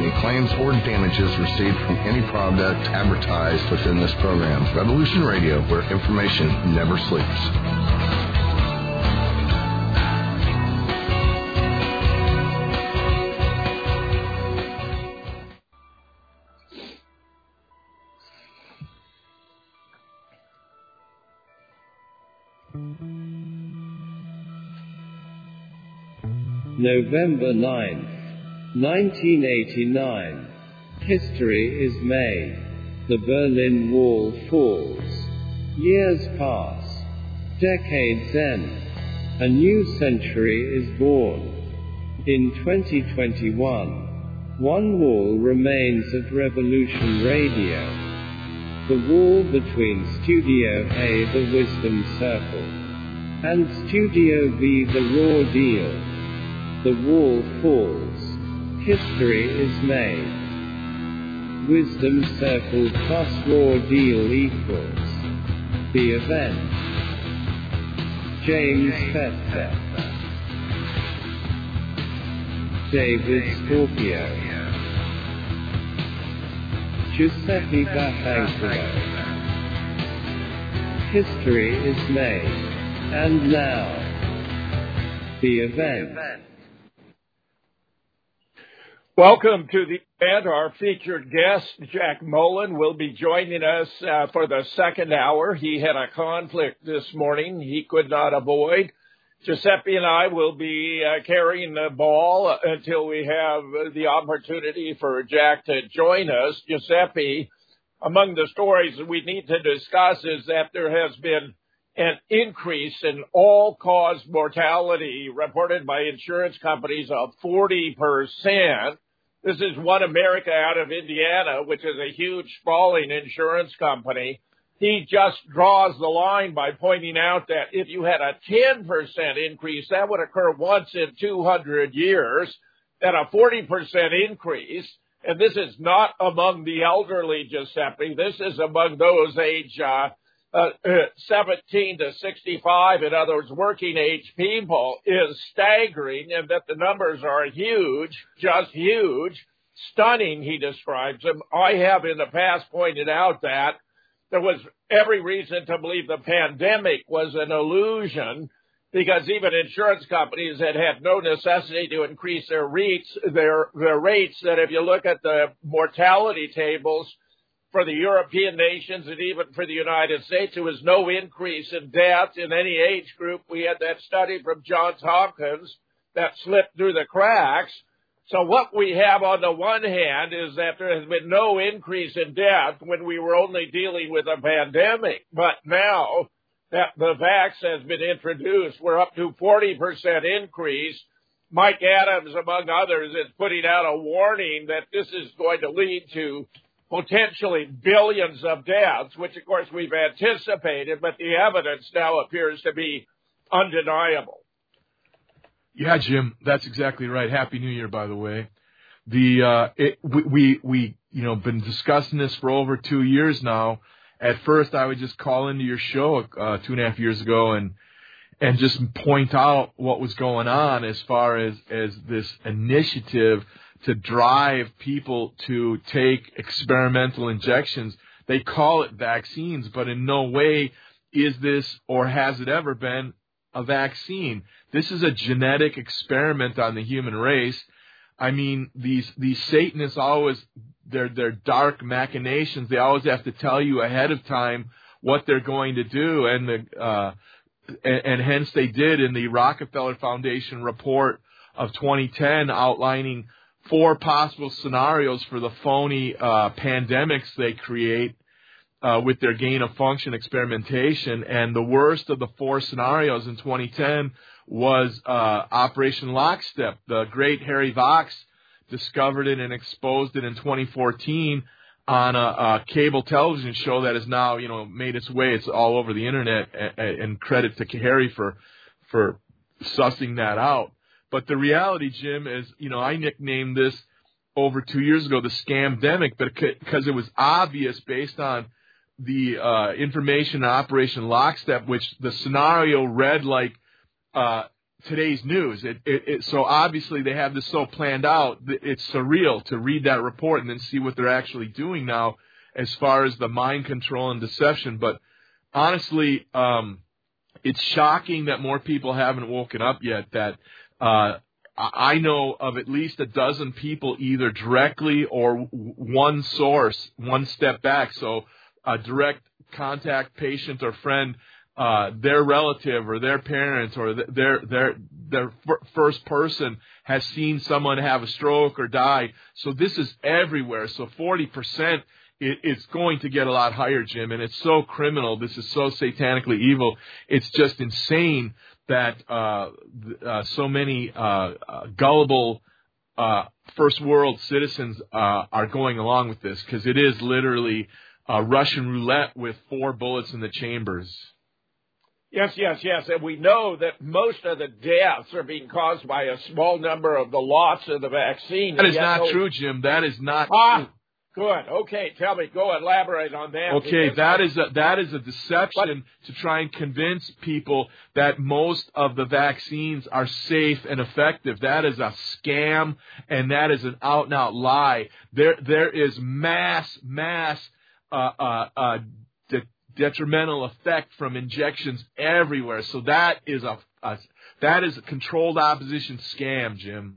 any claims or damages received from any product advertised within this program. Revolution Radio, where information never sleeps. November 9th, 1989. History is made. The Berlin Wall falls. Years pass. Decades end. A new century is born. In 2021, one wall remains at Revolution Radio. The wall between Studio A, the Wisdom Circle, and Studio B, the Raw Deal. The wall falls. History is made. Wisdom Circle plus Raw Deal equals the event. James Fetzer, David Scorpio, Giuseppe Batanculo. History is made. And now, the event. Welcome to the event. Our featured guest, Jack Mullen, will be joining us for the second hour. He had a conflict this morning he could not avoid. Giuseppe and I will be carrying the ball until we have the opportunity for Jack to join us. Giuseppe, among the stories that we need to discuss is that there has been an increase in all-cause mortality reported by insurance companies of 40%. This is One America out of Indiana, which is a huge sprawling insurance company. He just draws the line by pointing out that if you had a 10% increase, that would occur once in 200 years, and a 40% increase, and this is not among the elderly, Giuseppe. This is among those age 17 to 65, in other words, working age people, is staggering, and that the numbers are huge, just huge, stunning, he describes them. I have in the past pointed out that there was every reason to believe the pandemic was an illusion, because even insurance companies had no necessity to increase their rates, that if you look at the mortality tables for the European nations and even for the United States, there was no increase in death in any age group. We had that study from Johns Hopkins that slipped through the cracks. So what we have on the one hand is that there has been no increase in death when we were only dealing with a pandemic. But now that the vax has been introduced, we're up to 40% increase. Mike Adams, among others, is putting out a warning that this is going to lead to potentially billions of deaths, which, of course, we've anticipated, but the evidence now appears to be undeniable. Yeah, Jim, that's exactly right. Happy New Year, by the way. We been discussing this for over 2 years now. At first, I would just call into your show 2.5 years ago and just point out what was going on as far as this initiative to drive people to take experimental injections. They call it vaccines, but in no way is this or has it ever been a vaccine. This is a genetic experiment on the human race. I mean, these Satanists always, their dark machinations, they always have to tell you ahead of time what they're going to do, and hence they did in the Rockefeller Foundation report of 2010 outlining 4 possible scenarios for the phony pandemics they create with their gain-of-function experimentation. And the worst of the 4 scenarios in 2010 was Operation Lockstep. The great Harry Vox discovered it and exposed it in 2014 on a cable television show that has now, made its way. It's all over the internet, and credit to Harry for sussing that out. But the reality, Jim, is, I nicknamed this over 2 years ago the scamdemic, but because it was obvious based on the information in Operation Lockstep, which the scenario read like today's news. So obviously they have this so planned out. It's surreal to read that report and then see what they're actually doing now as far as the mind control and deception. But honestly, it's shocking that more people haven't woken up yet. That I know of at least a dozen people, either directly or one source, one step back. So a direct contact patient or friend, their relative or their parents or their first person has seen someone have a stroke or die. So this is everywhere. So 40%, it's going to get a lot higher, Jim, and it's so criminal. This is so satanically evil. It's just insane that so many gullible first world citizens are going along with this, because it is literally Russian roulette with 4 bullets in the chambers. Yes. And we know that most of the deaths are being caused by a small number of the lots of the vaccine. That is not true, Jim. That is not true. Good. Okay, tell me. Go elaborate on that. Okay, that is a deception to try and convince people that most of the vaccines are safe and effective. That is a scam, and that is an out-and-out lie. There is mass detrimental effect from injections everywhere. So that is a controlled opposition scam, Jim.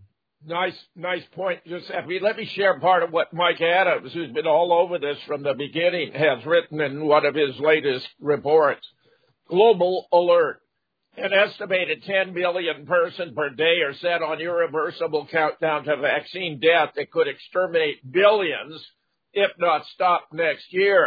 Nice point, Giuseppe. Let me share part of what Mike Adams, who's been all over this from the beginning, has written in one of his latest reports. Global alert. An estimated 10 million persons per day are set on irreversible countdown to vaccine death that could exterminate billions, if not stop next year.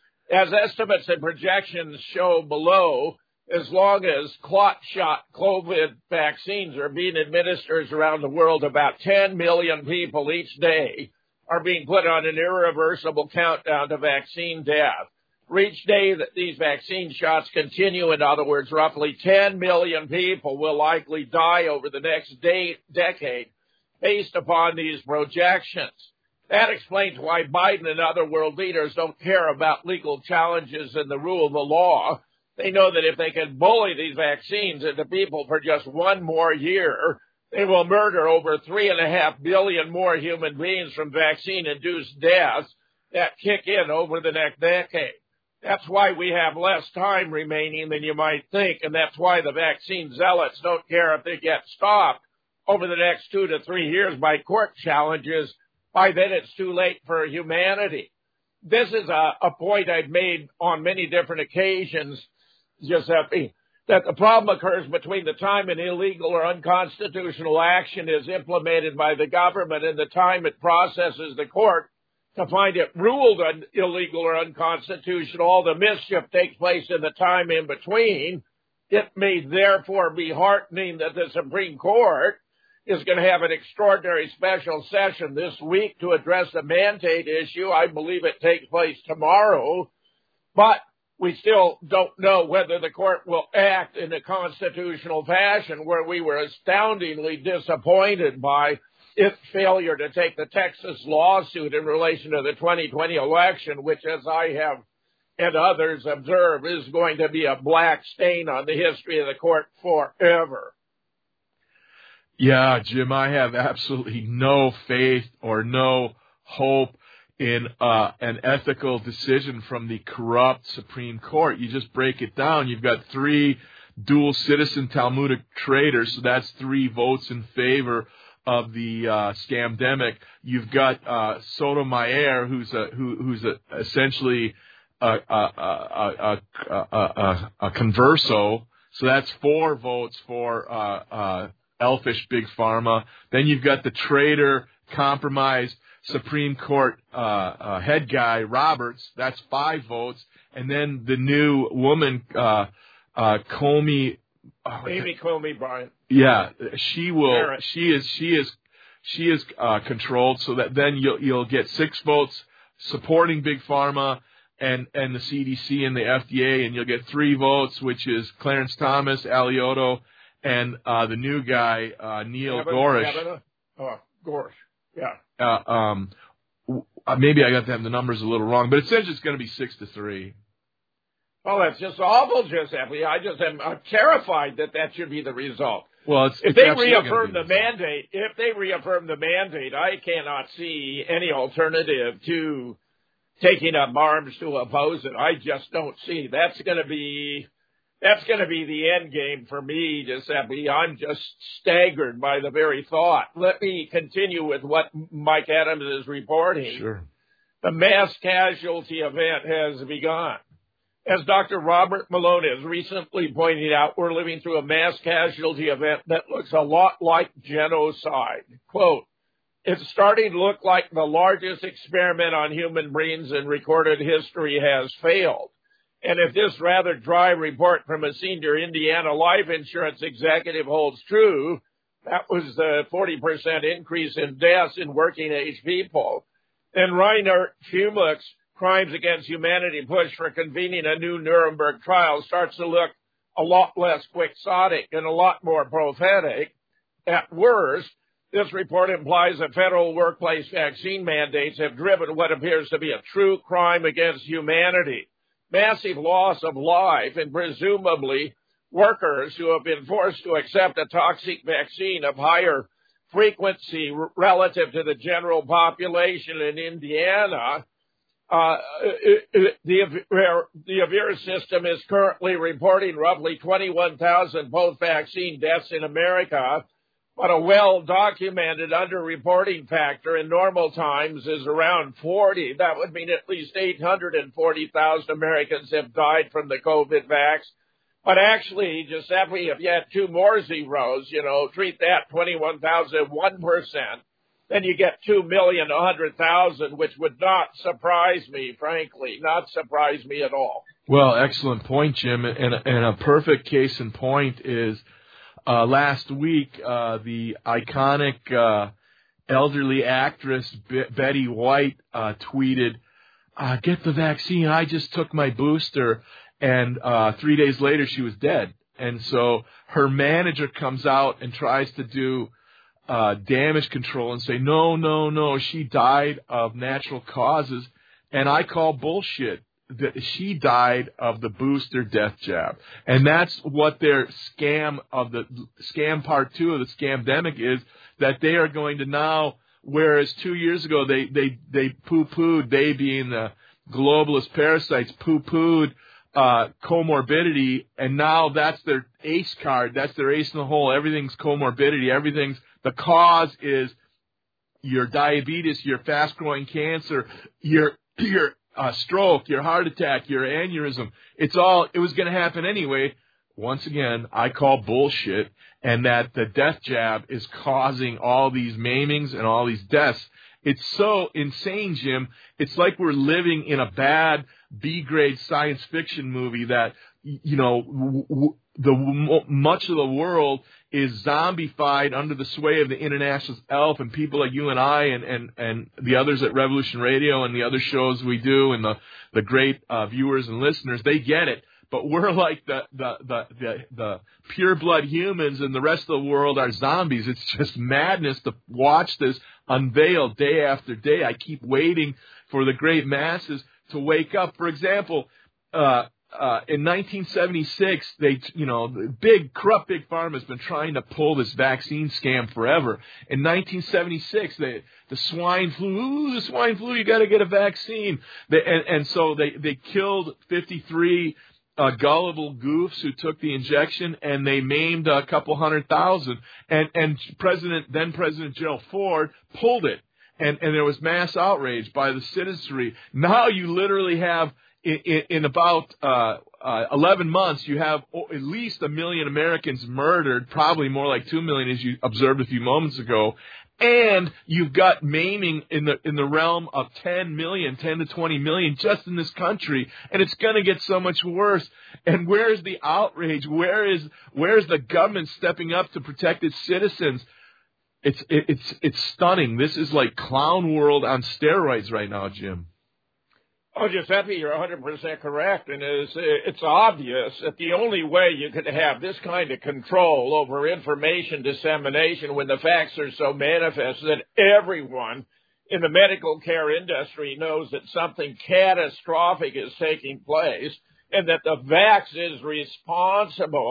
As estimates and projections show below, as long as clot shot COVID vaccines are being administered around the world, about 10 million people each day are being put on an irreversible countdown to vaccine death. For each day that these vaccine shots continue, in other words, roughly 10 million people will likely die over the next decade based upon these projections. That explains why Biden and other world leaders don't care about legal challenges and the rule of the law. They know that if they can bully these vaccines into people for just one more year, they will murder over 3.5 billion more human beings from vaccine-induced deaths that kick in over the next decade. That's why we have less time remaining than you might think, and that's why the vaccine zealots don't care if they get stopped over the next 2 to 3 years by court challenges. By then, it's too late for humanity. This is a point I've made on many different occasions, Giuseppe, that the problem occurs between the time an illegal or unconstitutional action is implemented by the government and the time it processes the court to find it ruled illegal or unconstitutional. All the mischief takes place in the time in between. It may therefore be heartening that the Supreme Court is going to have an extraordinary special session this week to address the mandate issue. I believe it takes place tomorrow, but we still don't know whether the court will act in a constitutional fashion, where we were astoundingly disappointed by its failure to take the Texas lawsuit in relation to the 2020 election, which, as I have and others observe, is going to be a black stain on the history of the court forever. Yeah, Jim, I have absolutely no faith or no hope in an ethical decision from the corrupt Supreme Court. You just break it down. You've got 3 dual citizen Talmudic traitors, so that's 3 votes in favor of the scamdemic. You've got Sotomayor, who's essentially a converso, so that's 4 votes for elfish Big Pharma. Then you've got the traitor, compromised Supreme Court head guy, Roberts. That's 5 votes. And then the new woman, Comey. Amy Comey Bryant. Yeah, she will. She is controlled, so that then you'll get 6 votes supporting Big Pharma and the CDC and the FDA, and you'll get 3 votes, which is Clarence Thomas, Alioto, and the new guy, Neil Gorsuch. Gorsuch, yeah. Maybe I got the numbers a little wrong, but it says it's going to be 6-3. Oh, that's just awful, Giuseppe. I just am terrified that should be the result. Well, if they reaffirm the mandate, I cannot see any alternative to taking up arms to oppose it. I just don't see. That's going to be the end game for me, Giuseppe. I'm just staggered by the very thought. Let me continue with what Mike Adams is reporting. Sure. The mass casualty event has begun. As Dr. Robert Malone has recently pointed out, we're living through a mass casualty event that looks a lot like genocide. Quote, it's starting to look like the largest experiment on human brains in recorded history has failed. And if this rather dry report from a senior Indiana life insurance executive holds true, that was the 40% increase in deaths in working age people, then Reinhard Fumlich's Crimes Against Humanity push for convening a new Nuremberg trial starts to look a lot less quixotic and a lot more prophetic. At worst, this report implies that federal workplace vaccine mandates have driven what appears to be a true crime against humanity. Massive loss of life and presumably workers who have been forced to accept a toxic vaccine of higher frequency relative to the general population in Indiana. The Avera system is currently reporting roughly 21,000 post-vaccine deaths in America, but a well-documented underreporting factor in normal times is around 40. That would mean at least 840,000 Americans have died from the COVID vax. But actually, Giuseppe, if you had two more zeros, treat that 21,000 at 1%. Then you get 2,100,000, which would not surprise me, frankly, not surprise me at all. Well, excellent point, Jim. And a perfect case in point is last week the iconic elderly actress Betty White tweeted, "Get the vaccine. I just took my booster." And 3 days later, she was dead. And so her manager comes out and tries to do damage control and say, no, she died of natural causes. And I call bullshit. That she died of the booster death jab. And that's what their scam part 2 of the scamdemic is, that they are going to now, whereas 2 years ago they poo-pooed, they being the globalist parasites, poo-pooed comorbidity, and now that's their ace card. That's their ace in the hole. Everything's comorbidity. The cause is your diabetes, your fast-growing cancer, your stroke, your heart attack, your aneurysm. It was going to happen anyway. Once again, I call bullshit, and that the death jab is causing all these maimings and all these deaths. It's so insane, Jim. It's like we're living in a bad B-grade science fiction movie that, much of the world is zombified under the sway of the internationalist elf, and people like you and I and the others at Revolution Radio and the other shows we do and the great viewers and listeners, they get it. But we're like the pure blood humans, and the rest of the world are zombies. It's just madness to watch this unveil day after day. I keep waiting for the great masses to wake up. For example, in 1976, corrupt big pharma has been trying to pull this vaccine scam forever. In 1976, the swine flu, you got to get a vaccine. So they killed 53 gullible goofs who took the injection, and they maimed a couple 100,000. And then President Gerald Ford pulled it, and there was mass outrage by the citizenry. Now you literally have, in about 11 months, you have at least 1 million Americans murdered, probably more like 2 million, as you observed a few moments ago. And you've got maiming in the realm of 10 to 20 million just in this country, and it's going to get so much worse. And where's the outrage? Where's the government stepping up to protect its citizens? It's stunning. This is like clown world on steroids right now, Jim. Oh, Giuseppe, you're 100% correct, and it's obvious that the only way you could have this kind of control over information dissemination when the facts are so manifest that everyone in the medical care industry knows that something catastrophic is taking place and that the vax is responsible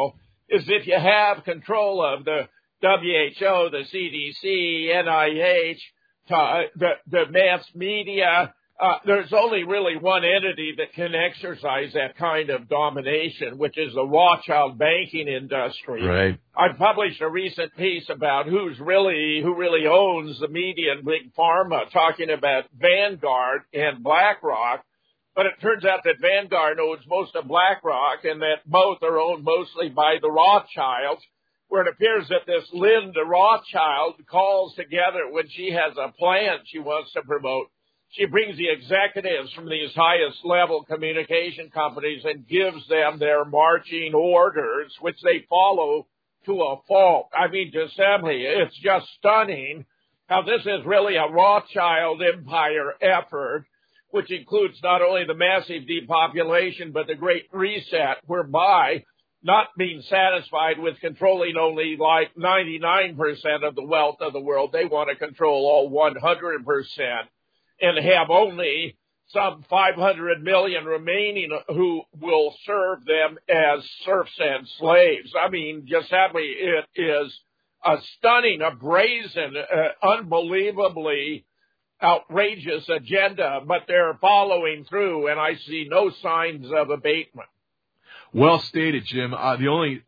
is if you have control of the WHO, the CDC, NIH, the mass media, there's only really one entity that can exercise that kind of domination, which is the Rothschild banking industry. Right. I published a recent piece about who really owns the media and big pharma, talking about Vanguard and BlackRock. But it turns out that Vanguard owns most of BlackRock, and that both are owned mostly by the Rothschilds, where it appears that this Linda Rothschild calls together when she has a plan she wants to promote. She brings the executives from these highest level communication companies and gives them their marching orders, which they follow to a fault. I mean, Giuseppe, it's just stunning how this is really a Rothschild empire effort, which includes not only the massive depopulation, but the Great Reset, whereby, not being satisfied with controlling only like 99% of the wealth of the world, they want to control all 100%. And have only some 500 million remaining who will serve them as serfs and slaves. I mean, Giuseppe, it is a stunning, a brazen, unbelievably outrageous agenda, but they're following through, and I see no signs of abatement. Well stated, Jim. The only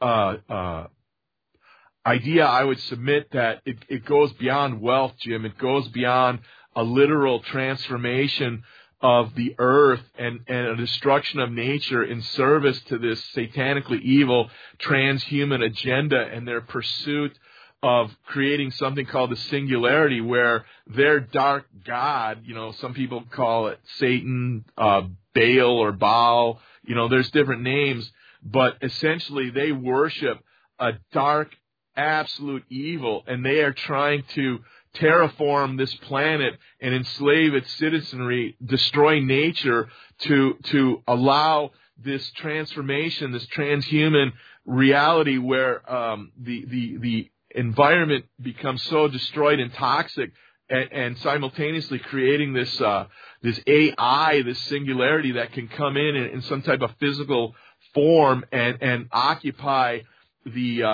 idea I would submit that it goes beyond wealth, Jim. It goes beyond a literal transformation of the earth and a destruction of nature in service to this satanically evil transhuman agenda and their pursuit of creating something called the singularity, where their dark god, some people call it Satan, Baal or Baal, there's different names, but essentially they worship a dark, absolute evil, and they are trying to terraform this planet and enslave its citizenry, destroy nature to allow this transformation, this transhuman reality where the environment becomes so destroyed and toxic, and simultaneously creating this AI, this singularity that can come in some type of physical form and occupy the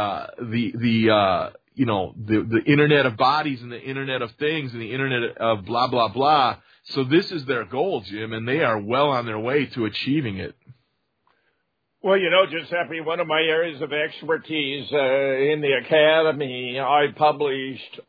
Internet of bodies and the Internet of things and the Internet of blah, blah, blah. So this is their goal, Jim, and they are well on their way to achieving it. Well, Giuseppe, one of my areas of expertise in the academy, I published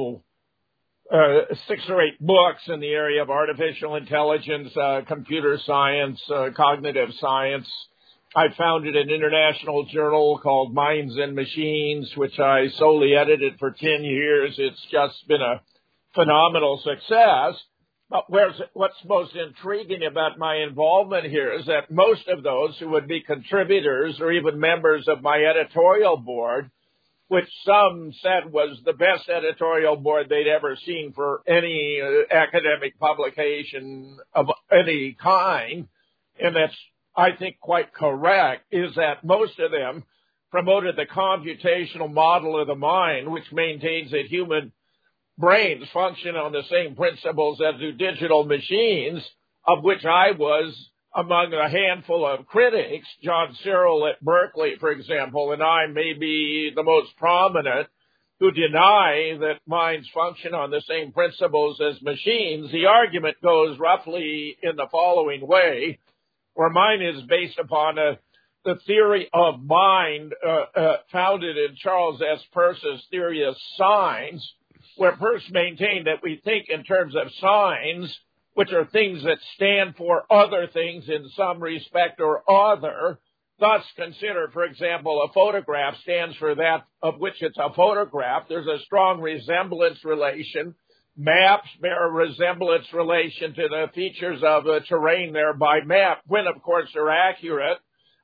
6 or 8 books in the area of artificial intelligence, computer science, cognitive science. I founded an international journal called Minds and Machines, which I solely edited for 10 years. It's just been a phenomenal success. But what's most intriguing about my involvement here is that most of those who would be contributors or even members of my editorial board, which some said was the best editorial board they'd ever seen for any academic publication of any kind, and that's, I think, quite correct, is that most of them promoted the computational model of the mind, which maintains that human brains function on the same principles as do digital machines, of which I was among a handful of critics. John Searle at Berkeley, for example, and I may be the most prominent, who deny that minds function on the same principles as machines. The argument goes roughly in the following way, where mine is based upon the theory of mind founded in Charles S. Peirce's theory of signs, where Peirce maintained that we think in terms of signs, which are things that stand for other things in some respect or other. Thus, consider, for example, a photograph stands for that of which it's a photograph. There's a strong resemblance relation. Maps bear a resemblance relation to the features of the terrain thereby mapped, when, of course, they're accurate.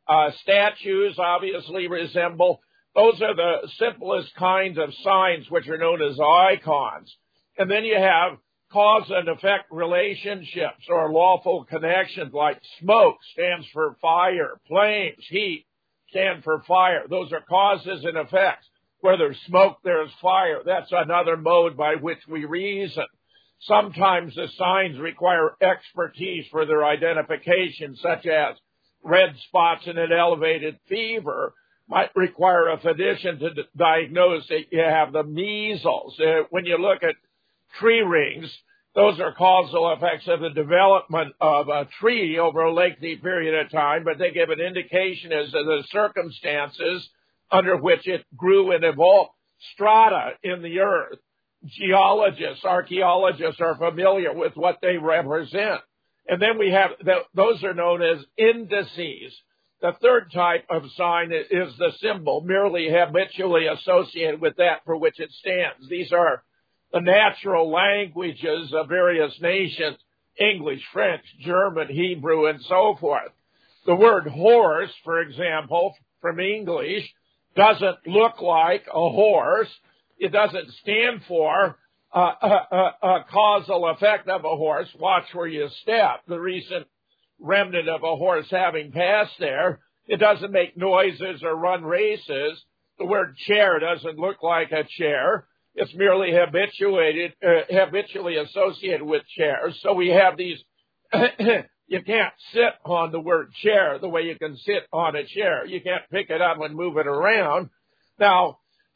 Statues obviously resemble. Those are the simplest kinds of signs, which are known as icons. And then you have cause and effect relationships or lawful connections, like smoke stands for fire, flames, heat stand for fire. Those are causes and effects. Where there's smoke, there's fire. That's another mode by which we reason. Sometimes the signs require expertise for their identification, such as red spots in an elevated fever. might require a physician to diagnose that you have the measles. When you look at tree rings, those are causal effects of the development of a tree over a lengthy period of time, but they give an indication as to the circumstances under which it grew and evolved. Strata in the earth. Geologists, archaeologists are familiar with what they represent. And then we have, those are known as indices. The third type of sign is the symbol, merely habitually associated with that for which it stands. These are the natural languages of various nations, English, French, German, Hebrew, and so forth. The word horse, for example, from English, doesn't look like a horse. It doesn't stand for a causal effect of a horse. Watch where you step. The recent remnant of a horse having passed there. It doesn't make noises or run races. The word chair doesn't look like a chair. It's merely habitually associated with chairs. So we have these, you can't sit on the word chair the way you can sit on a chair. You can't pick it up and move it around. Now,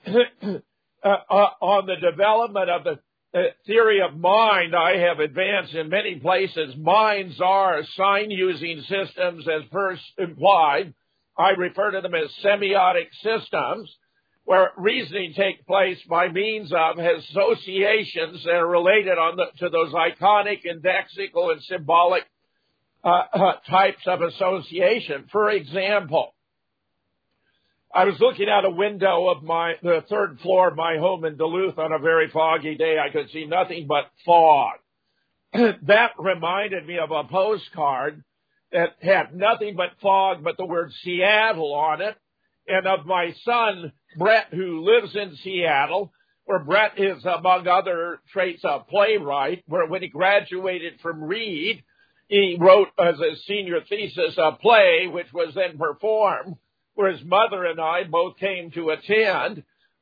on the development of the theory of mind, I have advanced in many places. Minds are sign-using systems, as first implied. I refer to them as semiotic systems, where reasoning takes place by means of associations that are related to those iconic, indexical, and symbolic types of association. For example, I was looking out a window of the third floor of my home in Duluth on a very foggy day. I could see nothing but fog. That reminded me of a postcard that had nothing but fog but the word Seattle on it, and of my son, Brett, who lives in Seattle, where Brett is, among other traits, a playwright, where when he graduated from Reed, he wrote as a senior thesis a play which was then performed, where his mother and I both came to attend.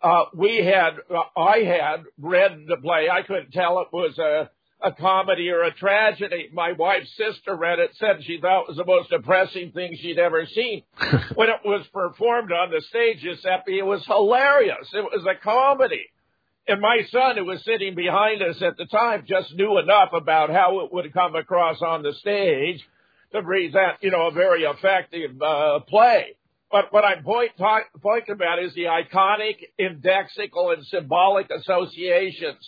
I had read the play. I couldn't tell it was a comedy or a tragedy. My wife's sister read it, said she thought it was the most depressing thing she'd ever seen. When it was performed on the stage, Giuseppe, it was hilarious. It was a comedy. And my son, who was sitting behind us at the time, just knew enough about how it would come across on the stage to present, a very effective play. But what I'm pointing about is the iconic, indexical, and symbolic associations.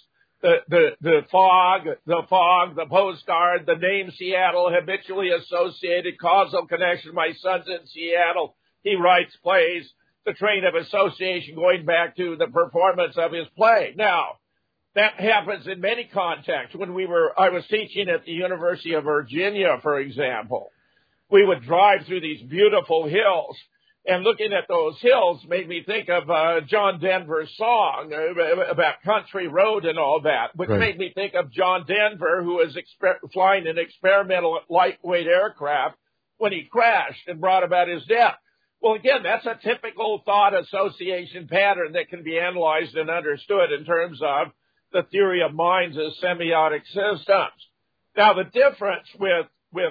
The fog, the postcard, the name Seattle, habitually associated, causal connection. My son's in Seattle. He writes plays. The train of association going back to the performance of his play. Now, that happens in many contexts. I was teaching at the University of Virginia, for example. We would drive through these beautiful hills. And looking at those hills made me think of John Denver's song about Country Road and all that, which made me think of John Denver, who was flying an experimental lightweight aircraft when he crashed and brought about his death. Well, again, that's a typical thought association pattern that can be analyzed and understood in terms of the theory of minds as semiotic systems. Now, the difference with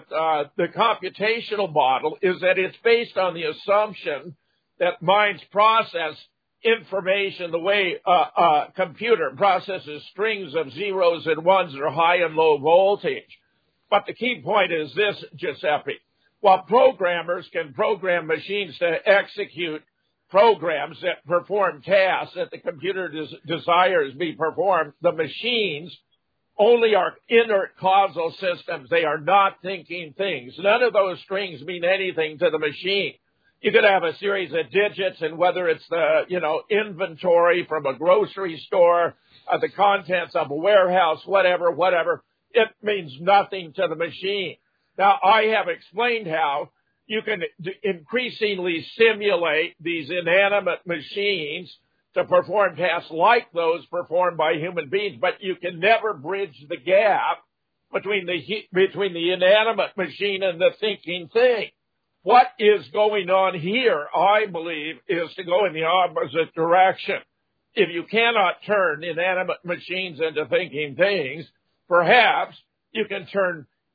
the computational model is that it's based on the assumption that minds process information the way a computer processes strings of zeros and ones or high and low voltage. But the key point is this, Giuseppe. While programmers can program machines to execute programs that perform tasks that the computer desires be performed, the machines only are inert causal systems. They are not thinking things. None of those strings mean anything to the machine. You could have a series of digits, and whether it's the, inventory from a grocery store, the contents of a warehouse, whatever, it means nothing to the machine. Now, I have explained how you can increasingly simulate these inanimate machines to perform tasks like those performed by human beings, but you can never bridge the gap between the inanimate machine and the thinking thing. What is going on here, I believe, is to go in the opposite direction. If you cannot turn inanimate machines into thinking things, perhaps you can turn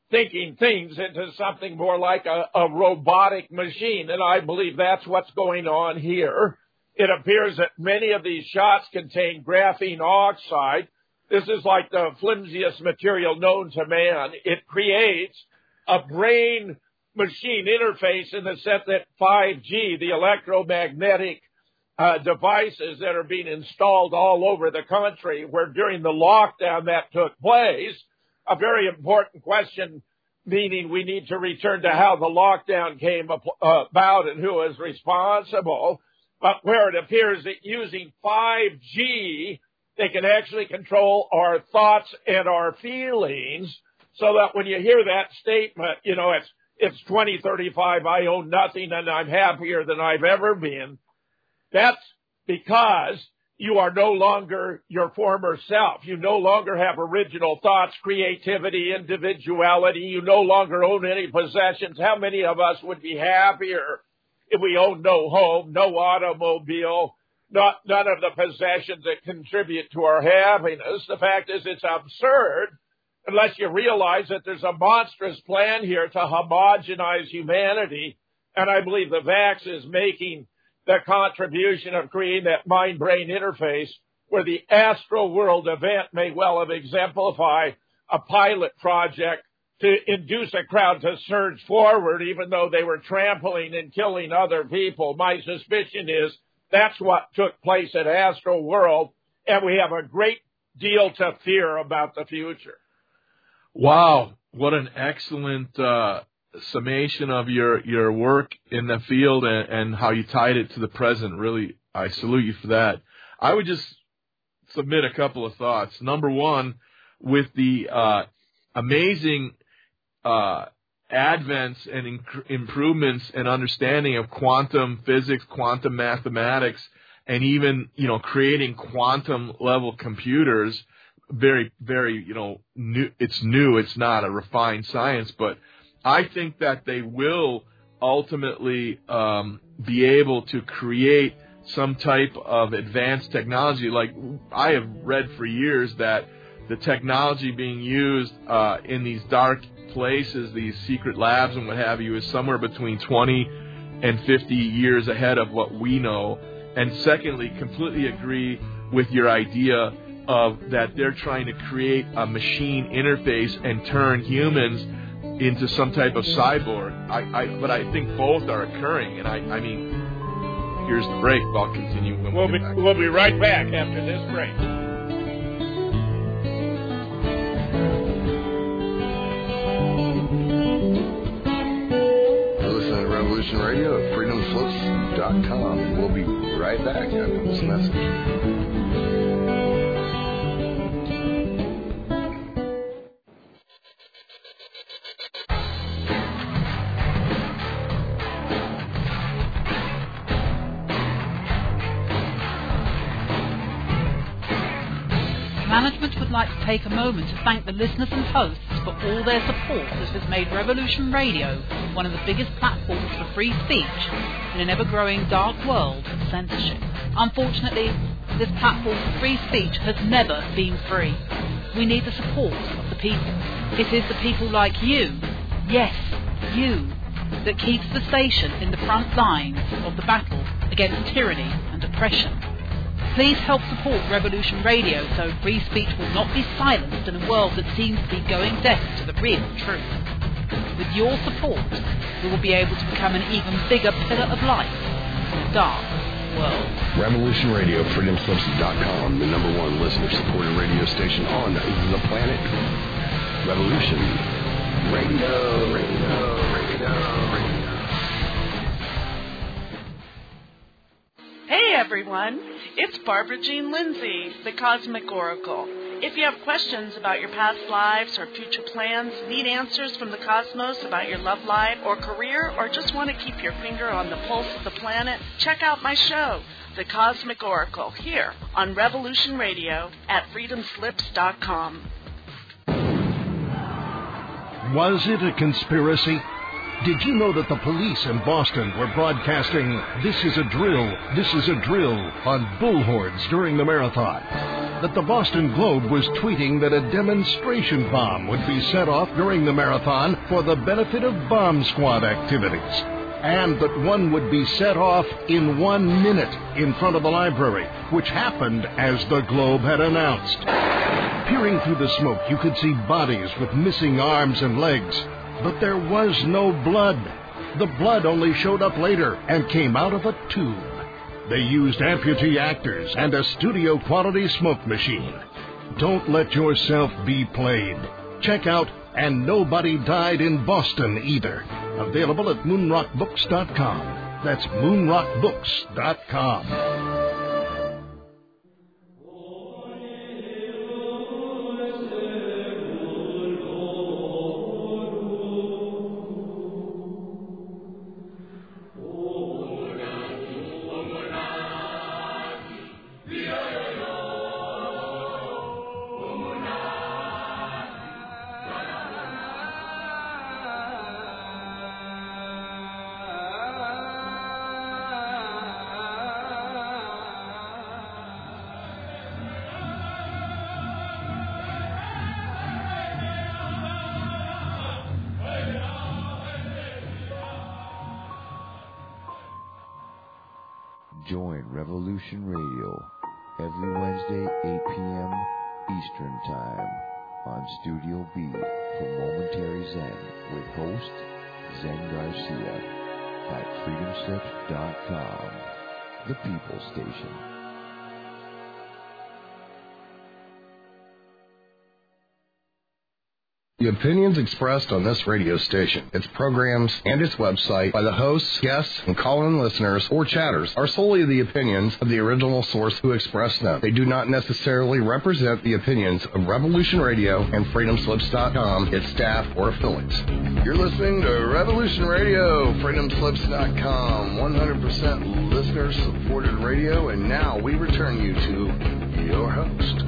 thinking things into something more like a robotic machine. And I believe that's what's going on here. It appears that many of these shots contain graphene oxide. This is like the flimsiest material known to man. It creates a brain-machine interface in the sense that 5G, the electromagnetic devices that are being installed all over the country, where during the lockdown that took place, a very important question, meaning we need to return to how the lockdown came about and who is responsible, but where it appears that using 5G, they can actually control our thoughts and our feelings, so that when you hear that statement, you know, it's 2035, I own nothing, and I'm happier than I've ever been. That's because you are no longer your former self. You no longer have original thoughts, creativity, individuality. You no longer own any possessions. How many of us would be happier if we owned no home, no automobile, none of the possessions that contribute to our happiness? The fact is, it's absurd unless you realize that there's a monstrous plan here to homogenize humanity. And I believe the Vax is making the contribution of creating that mind-brain interface where the Astro World event may well have exemplified a pilot project to induce a crowd to surge forward even though they were trampling and killing other people. My suspicion is that's what took place at Astro World, and we have a great deal to fear about the future. Wow, what an excellent summation of your work in the field and how you tied it to the present. Really, I salute you for that. I would just submit a couple of thoughts. Number one, with the amazing advents and improvements and understanding of quantum physics, quantum mathematics, and even, you know, creating quantum level computers, very, very, you know, new. It's not a refined science, but I think that they will ultimately be able to create some type of advanced technology. Like, I have read for years that the technology being used in these dark places, these secret labs and what have you, is somewhere between 20 and 50 years ahead of what we know. And secondly, completely agree with your idea of that they're trying to create a machine interface and turn humans into some type of cyborg. But I think both are occurring. And I mean, here's the break. I'll continue when we'll be right back after this break. You're listening to Revolution Radio at freedomslips.com, and we'll be right back after this message. Management would like to take a moment to thank the listeners and hosts for all their support that has made Revolution Radio one of the biggest platforms for free speech in an ever-growing dark world of censorship. Unfortunately, this platform for free speech has never been free. We need the support of the people. It is the people like you, yes, you, that keeps the station in the front lines of the battle against tyranny and oppression. Please help support Revolution Radio so free speech will not be silenced in a world that seems to be going deaf to the real truth. With your support, we will be able to become an even bigger pillar of light in a dark world. Revolution Radio, freedomslips.com, the #1 listener-supported radio station on the planet. Revolution Radio. Hey everyone, it's Barbara Jean Lindsay, the Cosmic Oracle. If you have questions about your past lives or future plans, need answers from the cosmos about your love life or career, or just want to keep your finger on the pulse of the planet, check out my show, The Cosmic Oracle, here on Revolution Radio at freedomslips.com. Was it a conspiracy? Did you know that the police in Boston were broadcasting "This is a drill, this is a drill" on bullhorns during the marathon? That the Boston Globe was tweeting that a demonstration bomb would be set off during the marathon for the benefit of bomb squad activities? And that one would be set off in 1 minute in front of the library, which happened as the Globe had announced. Peering through the smoke, you could see bodies with missing arms and legs. But there was no blood. The blood only showed up later and came out of a tube. They used amputee actors and a studio-quality smoke machine. Don't let yourself be played. Check out And Nobody Died in Boston Either. Available at moonrockbooks.com. That's moonrockbooks.com. Join Revolution Radio every Wednesday, 8 p.m. Eastern Time on Studio B for Momentary Zen with host Zen Garcia at freedomslips.com, the People's Station. The opinions expressed on this radio station, its programs, and its website by the hosts, guests, and call-in listeners or chatters are solely the opinions of the original source who expressed them. They do not necessarily represent the opinions of Revolution Radio and freedomslips.com, its staff, or affiliates. You're listening to Revolution Radio, freedomslips.com, 100% listener-supported radio, and now we return you to your host.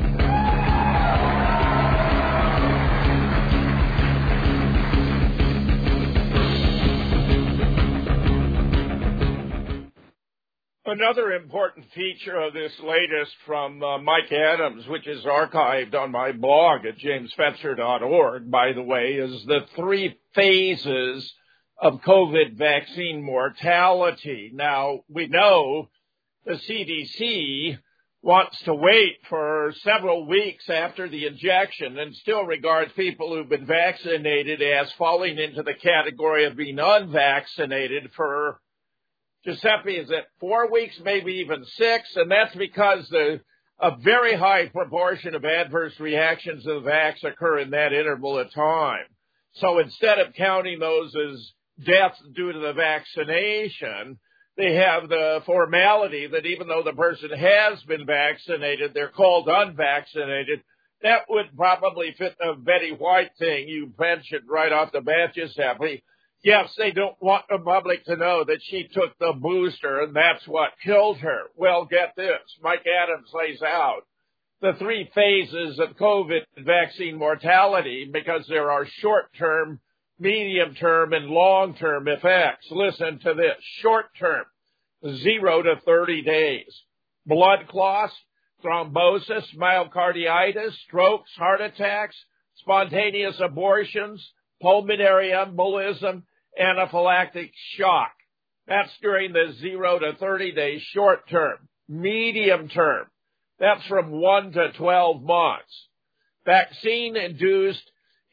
Another important feature of this latest from Mike Adams, which is archived on my blog at jamesfetzer.org, by the way, is the 3 phases of COVID vaccine mortality. Now, we know the CDC wants to wait for several weeks after the injection and still regards people who've been vaccinated as falling into the category of being unvaccinated for Giuseppe, is it 4 weeks, maybe even 6? And that's because a very high proportion of adverse reactions to the vax occur in that interval of time. So instead of counting those as deaths due to the vaccination, they have the formality that even though the person has been vaccinated, they're called unvaccinated. That would probably fit the Betty White thing you mentioned right off the bat, Giuseppe. Yes, they don't want the public to know that she took the booster and that's what killed her. Well, get this. Mike Adams lays out the 3 phases of COVID vaccine mortality because there are short-term, medium-term, and long-term effects. Listen to this. Short-term, 0 to 30 days. Blood clots, thrombosis, myocarditis, strokes, heart attacks, spontaneous abortions, pulmonary embolism, anaphylactic shock. That's during the 0 to 30 days short term. Medium term, that's from 1 to 12 months. Vaccine-induced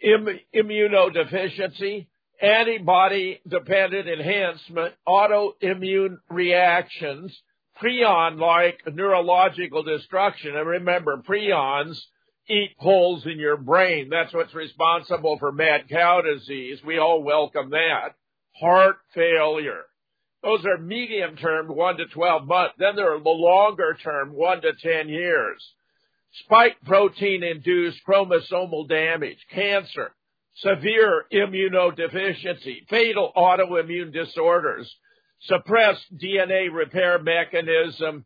immunodeficiency, antibody-dependent enhancement, autoimmune reactions, prion-like neurological destruction. And remember, prions eat holes in your brain. That's what's responsible for mad cow disease. We all welcome that. Heart failure. Those are medium term, 1 to 12 months. Then there are the longer term, 1 to 10 years. Spike protein induced chromosomal damage, cancer, severe immunodeficiency, fatal autoimmune disorders, suppressed DNA repair mechanism,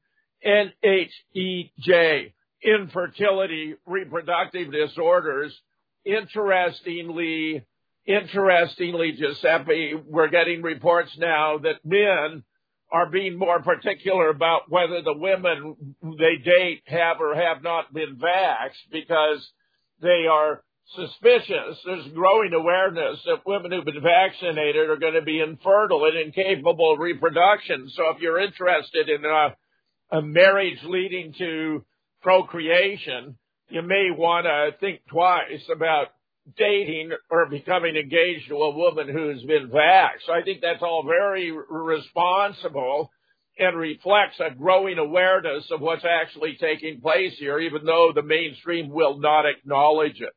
NHEJ, infertility, reproductive disorders. Interestingly, Interestingly, Giuseppe, we're getting reports now that men are being more particular about whether the women they date have or have not been vaxxed because they are suspicious. There's growing awareness that women who've been vaccinated are going to be infertile and incapable of reproduction. So if you're interested in a marriage leading to procreation, you may want to think twice about dating or becoming engaged to a woman who's been vaxxed. I think that's all very responsible and reflects a growing awareness of what's actually taking place here, even though the mainstream will not acknowledge it.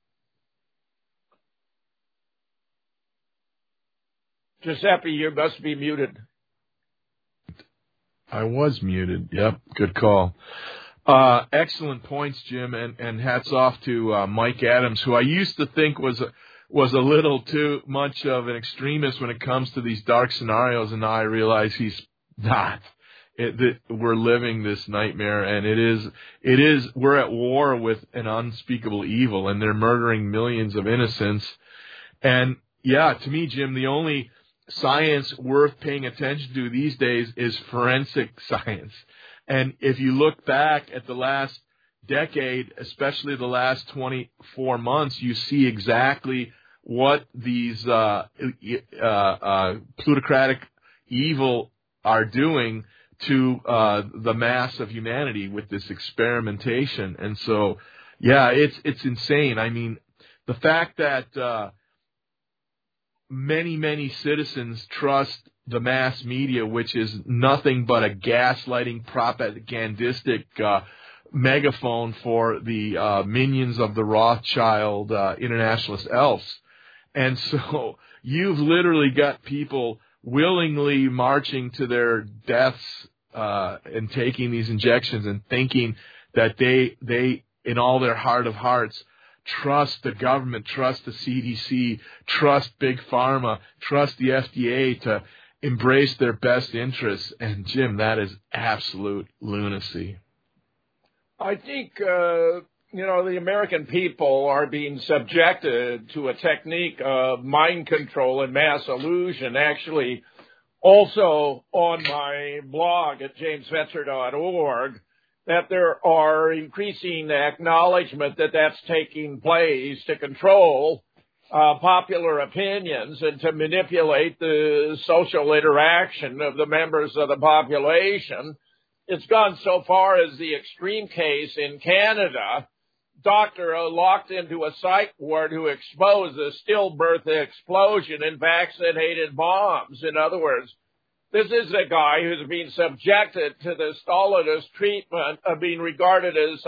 Giuseppe, you must be muted. I was muted. Yep, good call. Excellent points, Jim, and hats off to Mike Adams, who I used to think was a little too much of an extremist when it comes to these dark scenarios, and now I realize he's not. We're living this nightmare, and it is. We're at war with an unspeakable evil, and they're murdering millions of innocents. And yeah, to me, Jim, the only science worth paying attention to these days is forensic science. And if you look back at the last decade, especially the last 24 months, you see exactly what these plutocratic evil are doing to the mass of humanity with this experimentation. And so, yeah, it's insane. I mean, the fact that many citizens trust the mass media, which is nothing but a gaslighting, propagandistic megaphone for the minions of the Rothschild internationalist elves. And so you've literally got people willingly marching to their deaths and taking these injections and thinking that they in all their heart of hearts, trust the government, trust the CDC, trust Big Pharma, trust the FDA to embrace their best interests. And, Jim, that is absolute lunacy. I think, the American people are being subjected to a technique of mind control and mass illusion. Actually, also on my blog at jamesfetzer.org, that there are increasing acknowledgement that that's taking place to control popular opinions and to manipulate the social interaction of the members of the population. It's gone so far as the extreme case in Canada, doctor locked into a psych ward who exposed a stillbirth explosion in vaccinated moms. In other words, this is a guy who's being subjected to the Stalinist treatment of being regarded as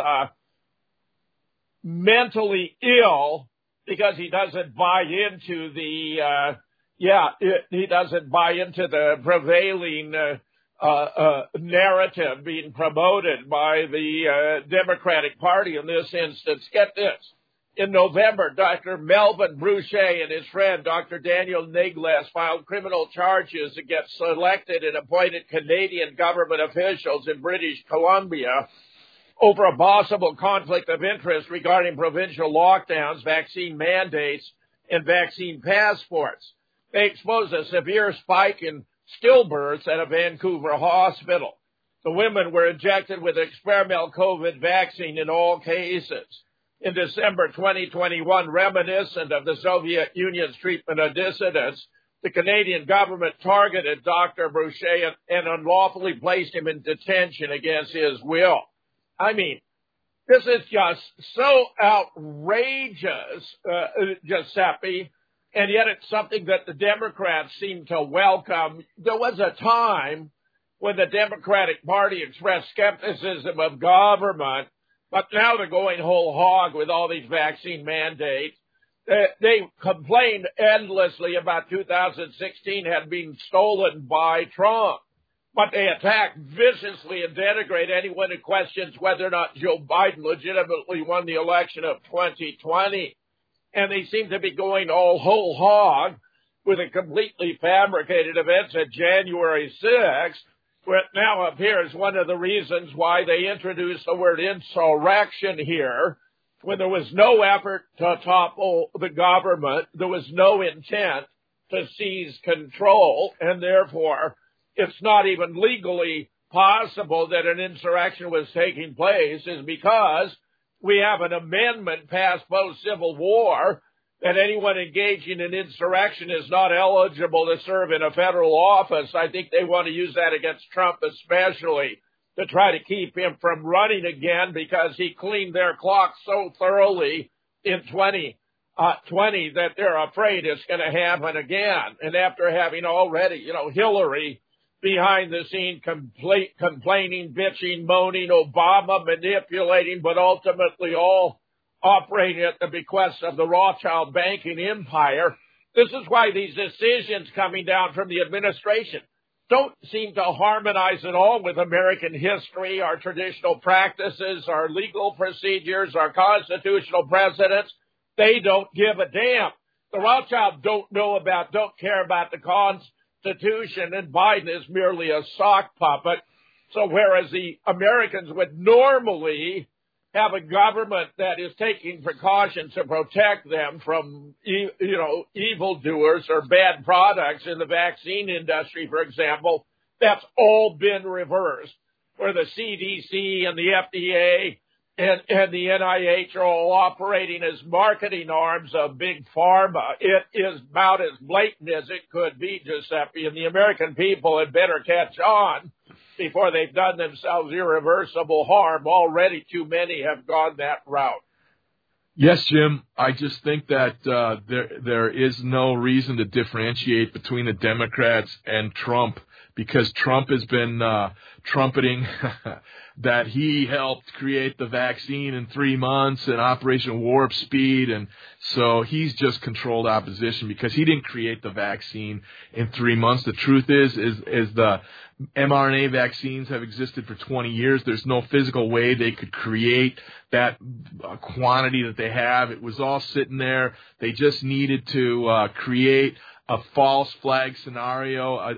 mentally ill because he doesn't buy into the he doesn't buy into the prevailing narrative being promoted by the Democratic Party in this instance. Get this. In November, Dr. Melvin Bruchet and his friend, Dr. Daniel Nigles, filed criminal charges against selected and appointed Canadian government officials in British Columbia over a possible conflict of interest regarding provincial lockdowns, vaccine mandates, and vaccine passports. They exposed a severe spike in stillbirths at a Vancouver hospital. The women were injected with experimental COVID vaccine in all cases. In December 2021, reminiscent of the Soviet Union's treatment of dissidents, the Canadian government targeted Dr. Bruchet and unlawfully placed him in detention against his will. I mean, this is just so outrageous, Giuseppe, and yet it's something that the Democrats seem to welcome. There was a time when the Democratic Party expressed skepticism of government, but now they're going whole hog with all these vaccine mandates. They complained endlessly about 2016 had been stolen by Trump, but they attack viciously and denigrate anyone who questions whether or not Joe Biden legitimately won the election of 2020. And they seem to be going all whole hog with a completely fabricated event at January 6th, where it now appears one of the reasons why they introduced the word insurrection here when there was no effort to topple the government, there was no intent to seize control, and therefore it's not even legally possible that an insurrection was taking place, is because we have an amendment passed post-Civil War that anyone engaging in insurrection is not eligible to serve in a federal office. I think they want to use that against Trump especially, to try to keep him from running again, because he cleaned their clock so thoroughly in 2020 that they're afraid it's going to happen again. And after having already, Hillary behind the scene complaining, bitching, moaning, Obama manipulating, but ultimately all operating at the bequest of the Rothschild banking empire. This is why these decisions coming down from the administration don't seem to harmonize at all with American history, our traditional practices, our legal procedures, our constitutional precedents. They don't give a damn. The Rothschilds don't care about the Constitution, and Biden is merely a sock puppet. So whereas the Americans would normally have a government that is taking precautions to protect them from, evildoers or bad products in the vaccine industry, for example, that's all been reversed, where the CDC and the FDA and the NIH are all operating as marketing arms of Big Pharma. It is about as blatant as it could be, Giuseppe, and the American people had better catch on before they've done themselves irreversible harm. Already too many have gone that route. Yes, Jim. I just think that there is no reason to differentiate between the Democrats and Trump, because Trump has been trumpeting that he helped create the vaccine in 3 months and Operation Warp Speed, and so he's just controlled opposition because he didn't create the vaccine in 3 months. The truth is the mRNA vaccines have existed for 20 years. There's no physical way they could create that quantity that they have. It was all sitting there. They just needed to create a false flag scenario,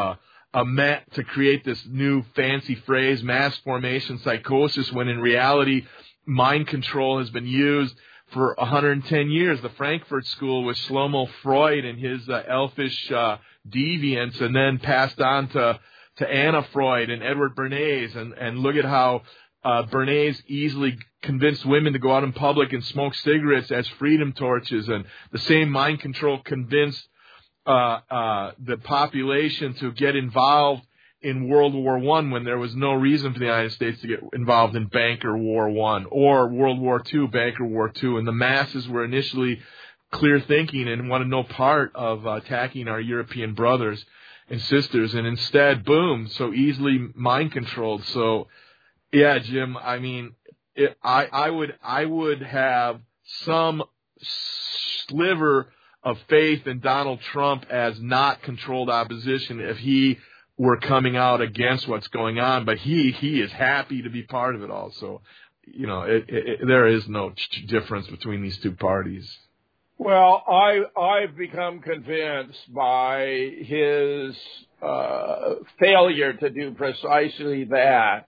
to create this new fancy phrase, mass formation psychosis, when in reality, mind control has been used for 110 years. The Frankfurt School with Shlomo Freud and his elfish deviance, and then passed on to Anna Freud and Edward Bernays, and look at how Bernays easily convinced women to go out in public and smoke cigarettes as freedom torches, and the same mind control convinced the population to get involved in World War I when there was no reason for the United States to get involved in Banker War I or World War II, Banker War II, and the masses were initially clear thinking and wanted no part of attacking our European brothers and sisters, and instead, boom, so easily mind controlled. So, yeah, Jim, I mean, I would have some sliver of faith in Donald Trump as not controlled opposition if he were coming out against what's going on, but he is happy to be part of it all. So, there is no difference between these two parties. Well, I've become convinced by his failure to do precisely that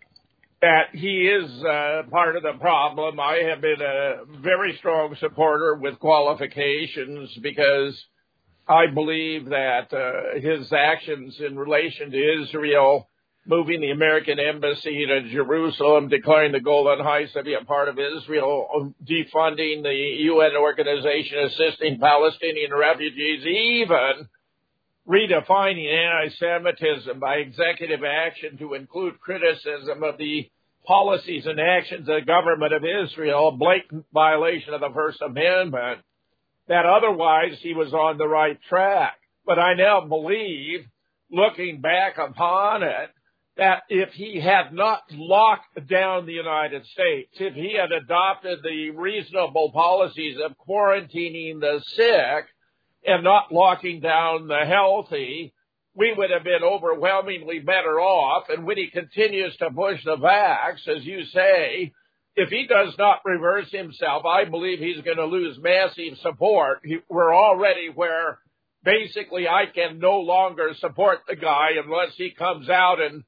he is part of the problem. I have been a very strong supporter with qualifications, because I believe that his actions in relation to Israel, moving the American embassy to Jerusalem, declaring the Golan Heights to be a part of Israel, defunding the UN organization assisting Palestinian refugees, even redefining anti-Semitism by executive action to include criticism of the policies and actions of the government of Israel, a blatant violation of the First Amendment, that otherwise he was on the right track. But I now believe, looking back upon it, that if he had not locked down the United States, if he had adopted the reasonable policies of quarantining the sick and not locking down the healthy, we would have been overwhelmingly better off. And when he continues to push the vax, as you say, if he does not reverse himself, I believe he's going to lose massive support. We're already where basically I can no longer support the guy unless he comes out and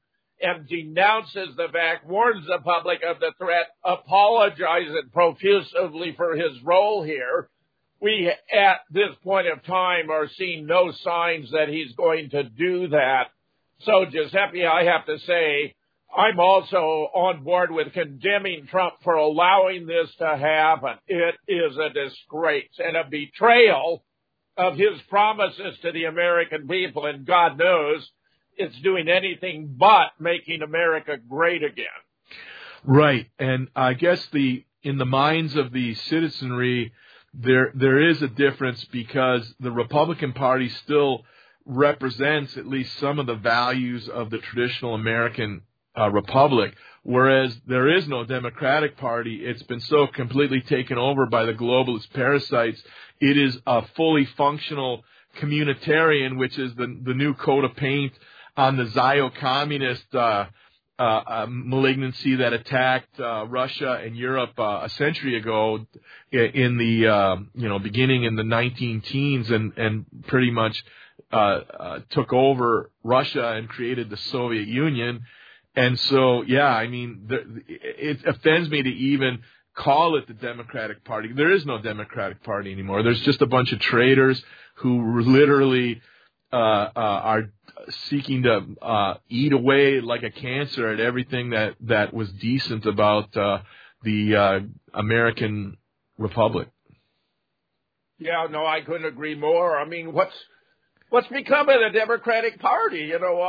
and denounces the fact, warns the public of the threat, apologizes profusely for his role here. We, at this point of time, are seeing no signs that he's going to do that. So, Giuseppe, I have to say, I'm also on board with condemning Trump for allowing this to happen. It is a disgrace and a betrayal of his promises to the American people, and God knows it's doing anything but making America great again. Right, and I guess in the minds of the citizenry, there is a difference because the Republican Party still represents at least some of the values of the traditional American republic, whereas there is no Democratic Party. It's been so completely taken over by the globalist parasites. It is a fully functional communitarian, which is the new coat of paint on the Zio-communist malignancy that attacked Russia and Europe a century ago in the beginning in the 19-teens and pretty much took over Russia and created the Soviet Union. And so, yeah, I mean, it offends me to even call it the Democratic Party. There is no Democratic Party anymore. There's just a bunch of traitors who literally are seeking to eat away like a cancer at everything that was decent about the American Republic. Yeah, no, I couldn't agree more. I mean, what's become of the Democratic Party? You know,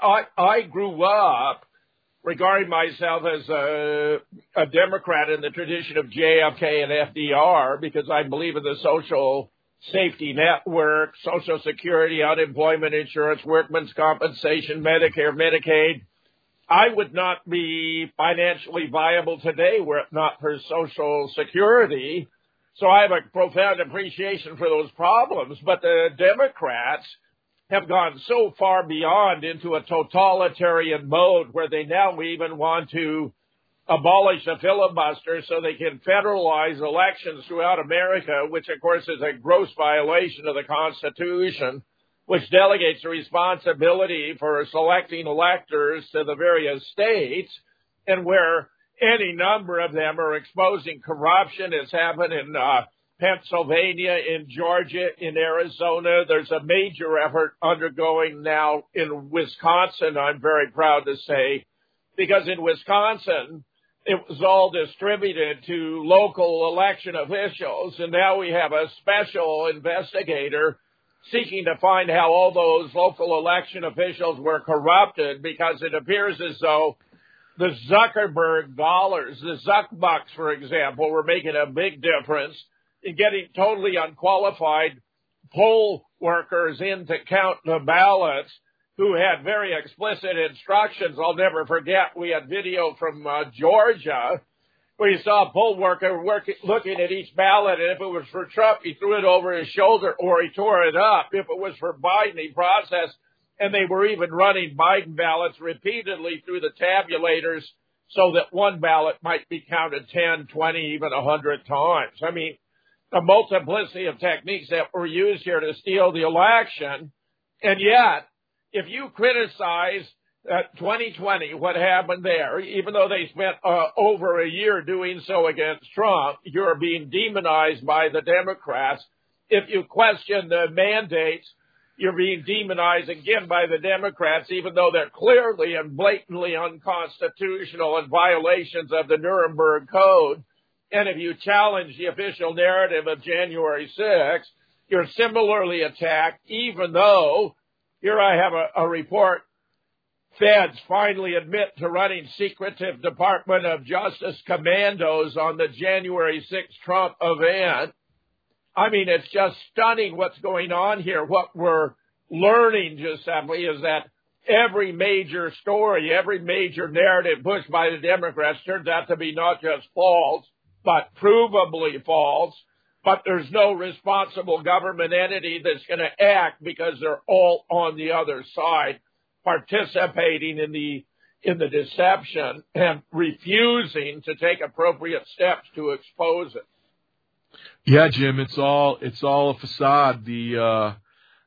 I grew up regarding myself as a Democrat in the tradition of JFK and FDR because I believe in the social safety network, Social Security, unemployment insurance, workman's compensation, Medicare, Medicaid. I would not be financially viable today were it not for Social Security. So I have a profound appreciation for those problems. But the Democrats have gone so far beyond into a totalitarian mode where they now even want to abolish the filibuster so they can federalize elections throughout America, which, of course, is a gross violation of the Constitution, which delegates the responsibility for selecting electors to the various states, and where any number of them are exposing corruption. It's happened in Pennsylvania, in Georgia, in Arizona. There's a major effort undergoing now in Wisconsin, I'm very proud to say, because in Wisconsin, it was all distributed to local election officials, and now we have a special investigator seeking to find how all those local election officials were corrupted, because it appears as though the Zuckerberg dollars, the Zuckbucks, for example, were making a big difference in getting totally unqualified poll workers in to count the ballots who had very explicit instructions. I'll never forget, we had video from Georgia where you saw a poll worker looking at each ballot, and if it was for Trump, he threw it over his shoulder or he tore it up. If it was for Biden, he processed, and they were even running Biden ballots repeatedly through the tabulators so that one ballot might be counted 10, 20, even 100 times. I mean, a multiplicity of techniques that were used here to steal the election, and yet, if you criticize 2020, what happened there, even though they spent over a year doing so against Trump, you're being demonized by the Democrats. If you question the mandates, you're being demonized again by the Democrats, even though they're clearly and blatantly unconstitutional and violations of the Nuremberg Code. And if you challenge the official narrative of January 6th, you're similarly attacked, even though here I have a report. Feds finally admit to running secretive Department of Justice commandos on the January 6th Trump event. I mean, it's just stunning what's going on here. What we're learning, Giuseppe, is that every major story, every major narrative pushed by the Democrats turns out to be not just false, but provably false. But there's no responsible government entity that's going to act because they're all on the other side, participating in the deception and refusing to take appropriate steps to expose it. Yeah, Jim, it's all a facade.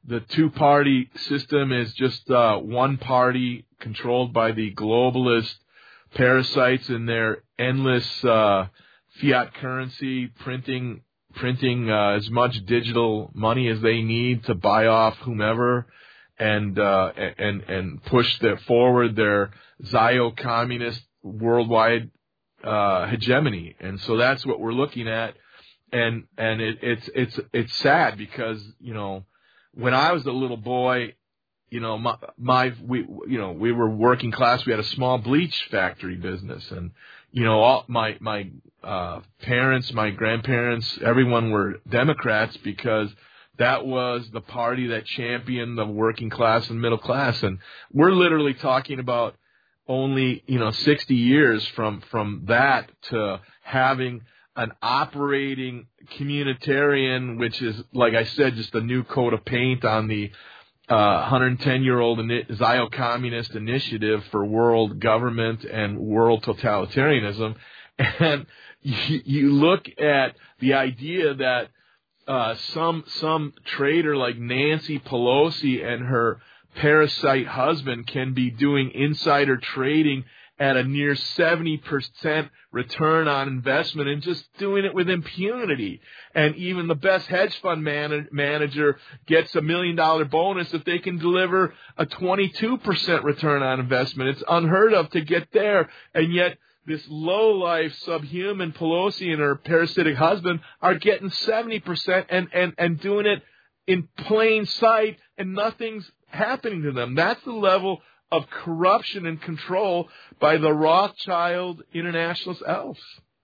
the two-party system is just one party controlled by the globalist parasites and their endless fiat currency, printing as much digital money as they need to buy off whomever, and push forward their Zio-communist worldwide hegemony. And so that's what we're looking at, and it's sad because, you know, when I was a little boy, you know, we were working class. We had a small bleach factory business, and you know, all my parents, my grandparents, everyone were Democrats because that was the party that championed the working class and middle class. And we're literally talking about only, you know, 60 years from that to having an operating communitarian, which is, like I said, just a new coat of paint on the 110-year-old Zio-communist initiative for world government and world totalitarianism. And you look at the idea that some traitor like Nancy Pelosi and her parasite husband can be doing insider trading at a near 70% return on investment and just doing it with impunity. And even the best hedge fund manager gets $1 million bonus if they can deliver a 22% return on investment. It's unheard of to get there. And yet this low-life, subhuman Pelosi and her parasitic husband are getting 70% and doing it in plain sight, and nothing's happening to them. That's the level of corruption and control by the Rothschild internationalist elves.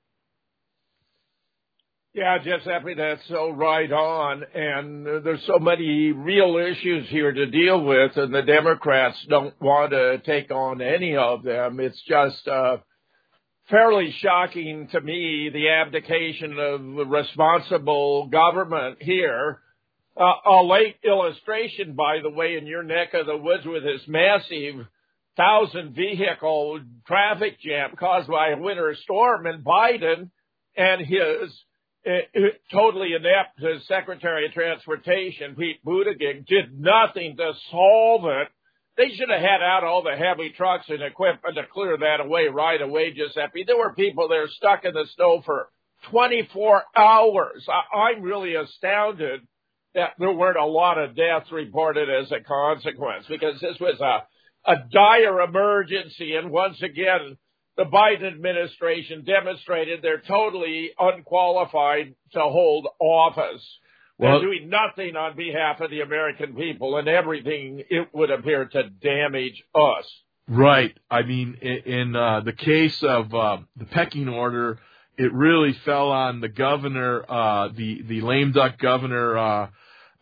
Yeah, Giuseppe, that's so right on. And there's so many real issues here to deal with, and the Democrats don't want to take on any of them. It's just fairly shocking to me, the abdication of responsible government here. A late illustration, by the way, in your neck of the woods with this massive 1,000-vehicle traffic jam caused by a winter storm, and Biden and his totally inept Secretary of Transportation, Pete Buttigieg, did nothing to solve it. They should have had out all the heavy trucks and equipment to clear that away right away, Giuseppe. There were people there stuck in the snow for 24 hours. I'm really astounded that there weren't a lot of deaths reported as a consequence, because this was a dire emergency. And once again, the Biden administration demonstrated they're totally unqualified to hold office. They're doing nothing on behalf of the American people, and everything, it would appear, to damage us. Right. I mean, in the case of the pecking order, it really fell on the governor, the lame duck governor,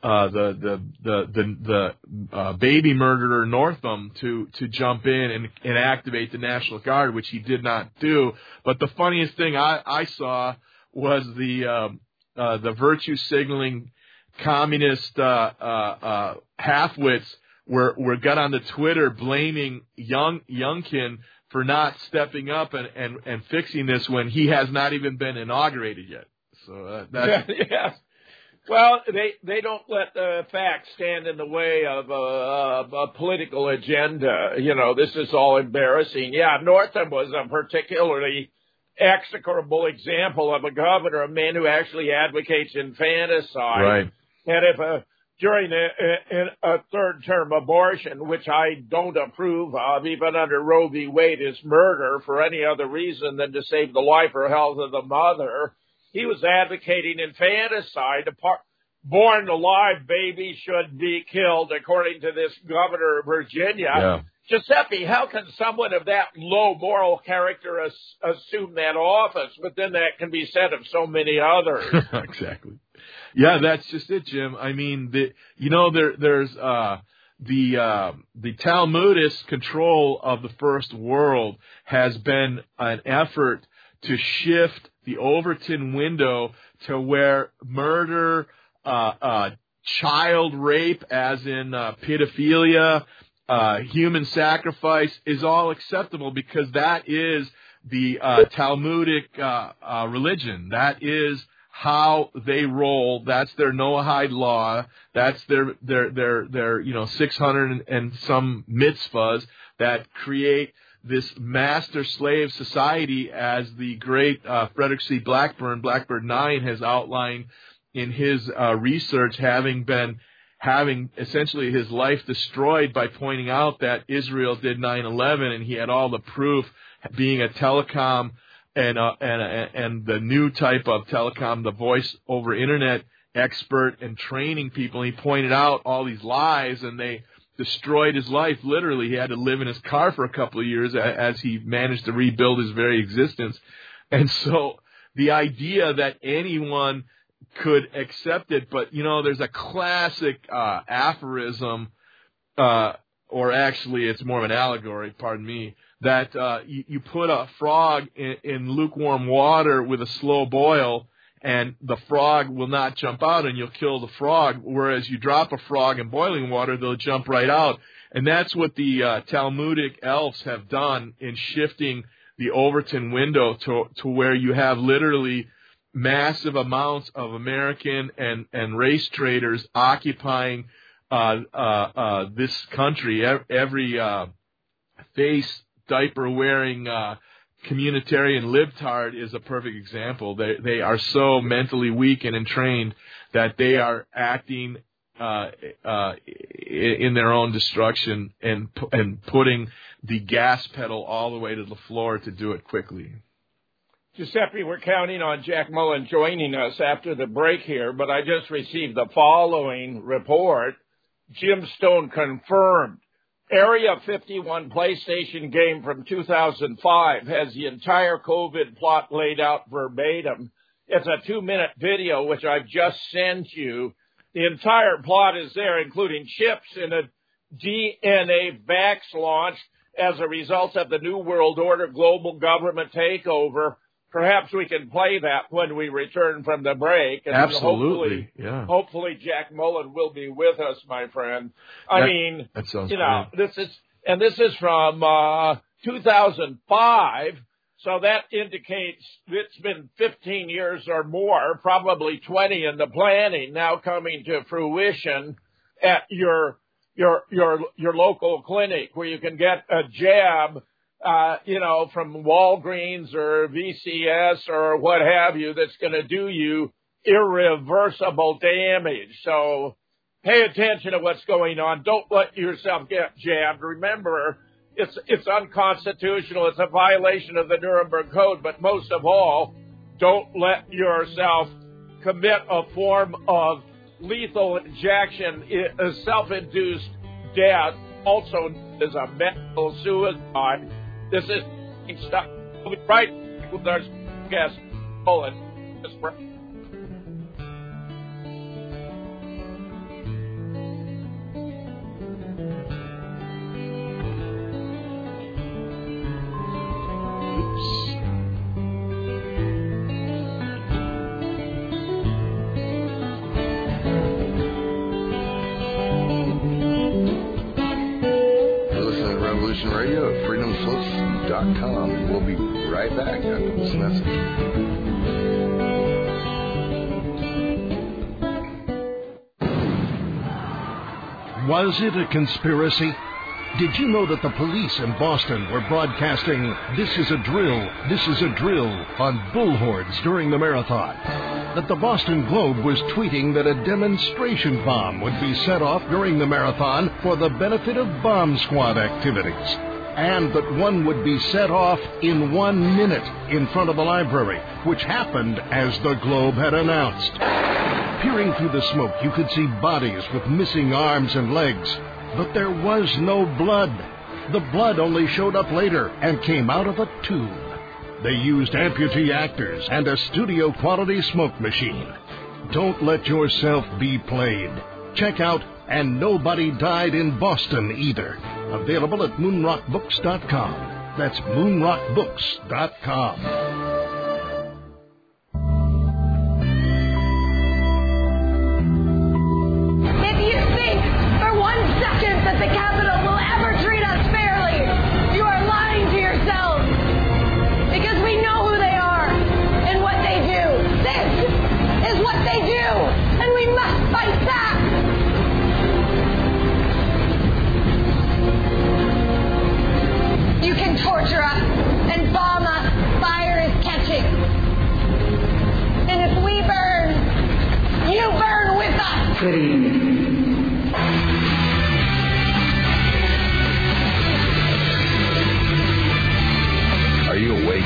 the baby murderer Northam to jump in and activate the National Guard, which he did not do. But the funniest thing I saw was the virtue signaling communist halfwits were got on the Twitter blaming Youngkin for not stepping up and fixing this when he has not even been inaugurated yet. So that's yes. Well, they don't let the facts stand in the way of a political agenda. You know, this is all embarrassing. Yeah, Northam was a particularly execrable example of a governor, a man who actually advocates infanticide. Right. And if during a third-term abortion, which I don't approve of, even under Roe v. Wade, is murder for any other reason than to save the life or health of the mother, he was advocating infanticide. Born alive baby should be killed, according to this governor of Virginia. Yeah. Giuseppe, how can someone of that low moral character assume that office? But then that can be said of so many others. Exactly. Yeah, that's just it, Jim. I mean, there's the Talmudist control of the first world has been an effort to shift the Overton window to where murder, child rape, as in pedophilia, human sacrifice, is all acceptable, because that is the Talmudic religion. That is how they roll. That's their Noahide law. That's their 600 and some mitzvahs that create this master-slave society, as the great Frederick C. Blackburn 9, has outlined in his research, having essentially his life destroyed by pointing out that Israel did 9/11, and he had all the proof, being a telecom and the new type of telecom, the voice over internet expert, and training people. And he pointed out all these lies, and they destroyed his life. Literally, he had to live in his car for a couple of years as he managed to rebuild his very existence. And so the idea that anyone could accept it, but there's a classic aphorism, or actually it's more of an allegory, pardon me, that you put a frog in lukewarm water with a slow boil, and the frog will not jump out, and you'll kill the frog. Whereas you drop a frog in boiling water, they'll jump right out. And that's what the Talmudic elves have done in shifting the Overton window to where you have literally massive amounts of American and race traders occupying this country. Every face diaper wearing communitarian libtard is a perfect example. They are so mentally weak and entrained that they are acting in their own destruction and putting the gas pedal all the way to the floor to do it quickly. Giuseppe, we're counting on Jack Mullen joining us after the break here, but I just received the following report. Jim Stone confirmed. Area 51 PlayStation game from 2005 has the entire COVID plot laid out verbatim. It's a 2-minute video, which I've just sent you. The entire plot is there, including chips in a DNA vax launch as a result of the New World Order global government takeover. Perhaps we can play that when we return from the break. And absolutely, hopefully Jack Mullen will be with us, my friend. That sounds great. This is from 2005, so that indicates it's been 15 years or more, probably 20 in the planning, now coming to fruition at your local clinic, where you can get a jab from Walgreens or VCS or what have you, that's going to do you irreversible damage. So pay attention to what's going on. Don't let yourself get jabbed. Remember, it's unconstitutional. It's a violation of the Nuremberg Code. But most of all, don't let yourself commit a form of lethal injection, a self-induced death, also as a medical suicide. This is stuff. We'll be right with our guest, Mullen. We'll be right back after this message. Was it a conspiracy? Did you know that the police in Boston were broadcasting "This is a drill, this is a drill" on bullhorns during the marathon? That the Boston Globe was tweeting that a demonstration bomb would be set off during the marathon for the benefit of bomb squad activities? And that one would be set off in 1 minute in front of the library, which happened as the Globe had announced. Peering through the smoke, you could see bodies with missing arms and legs, but there was no blood. The blood only showed up later and came out of a tube. They used amputee actors and a studio-quality smoke machine. Don't let yourself be played. Check out And Nobody Died in Boston Either. Available at moonrockbooks.com. That's moonrockbooks.com. If you think for 1 second that the Capitol will ever treat us fairly, you are lying to yourselves. Because we know who they are and what they do. This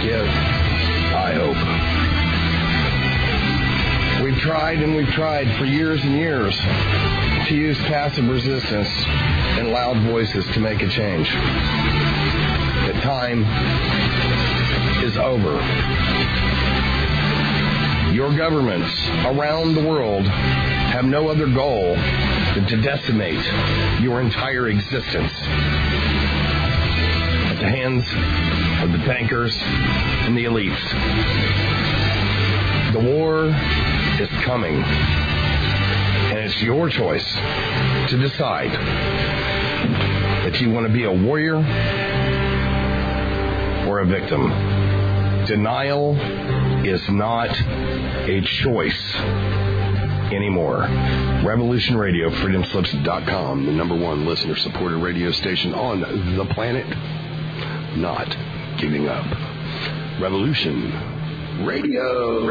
give, I hope. We've tried and we've tried for years and years to use passive resistance and loud voices to make a change. The time is over. Your governments around the world have no other goal than to decimate your entire existence at the hands of the bankers and the elites. The war is coming, and it's your choice to decide if you want to be a warrior or a victim. Denial is not a choice anymore. Revolution Radio, freedomslips.com, the number one listener-supported radio station on the planet. Not giving up. Revolution Radio.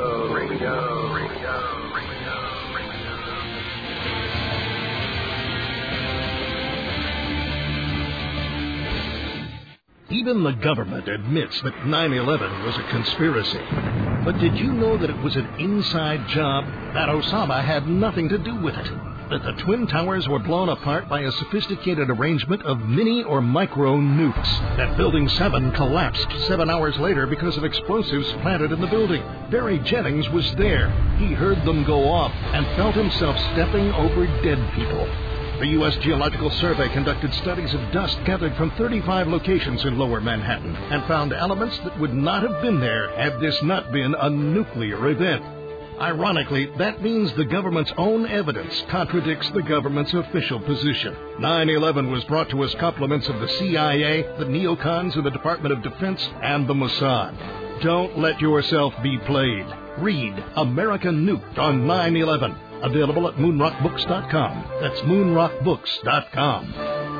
Even the government admits that 9/11 was a conspiracy. But did you know that it was an inside job? That Osama had nothing to do with it. That the Twin Towers were blown apart by a sophisticated arrangement of mini or micro nukes. That Building 7 collapsed 7 hours later because of explosives planted in the building. Barry Jennings was there. He heard them go off and felt himself stepping over dead people. The U.S. Geological Survey conducted studies of dust gathered from 35 locations in Lower Manhattan and found elements that would not have been there had this not been a nuclear event. Ironically, that means the government's own evidence contradicts the government's official position. 9/11 was brought to us compliments of the CIA, the neocons in the Department of Defense, and the Mossad. Don't let yourself be played. Read American Nuked on 9/11. Available at moonrockbooks.com. That's moonrockbooks.com.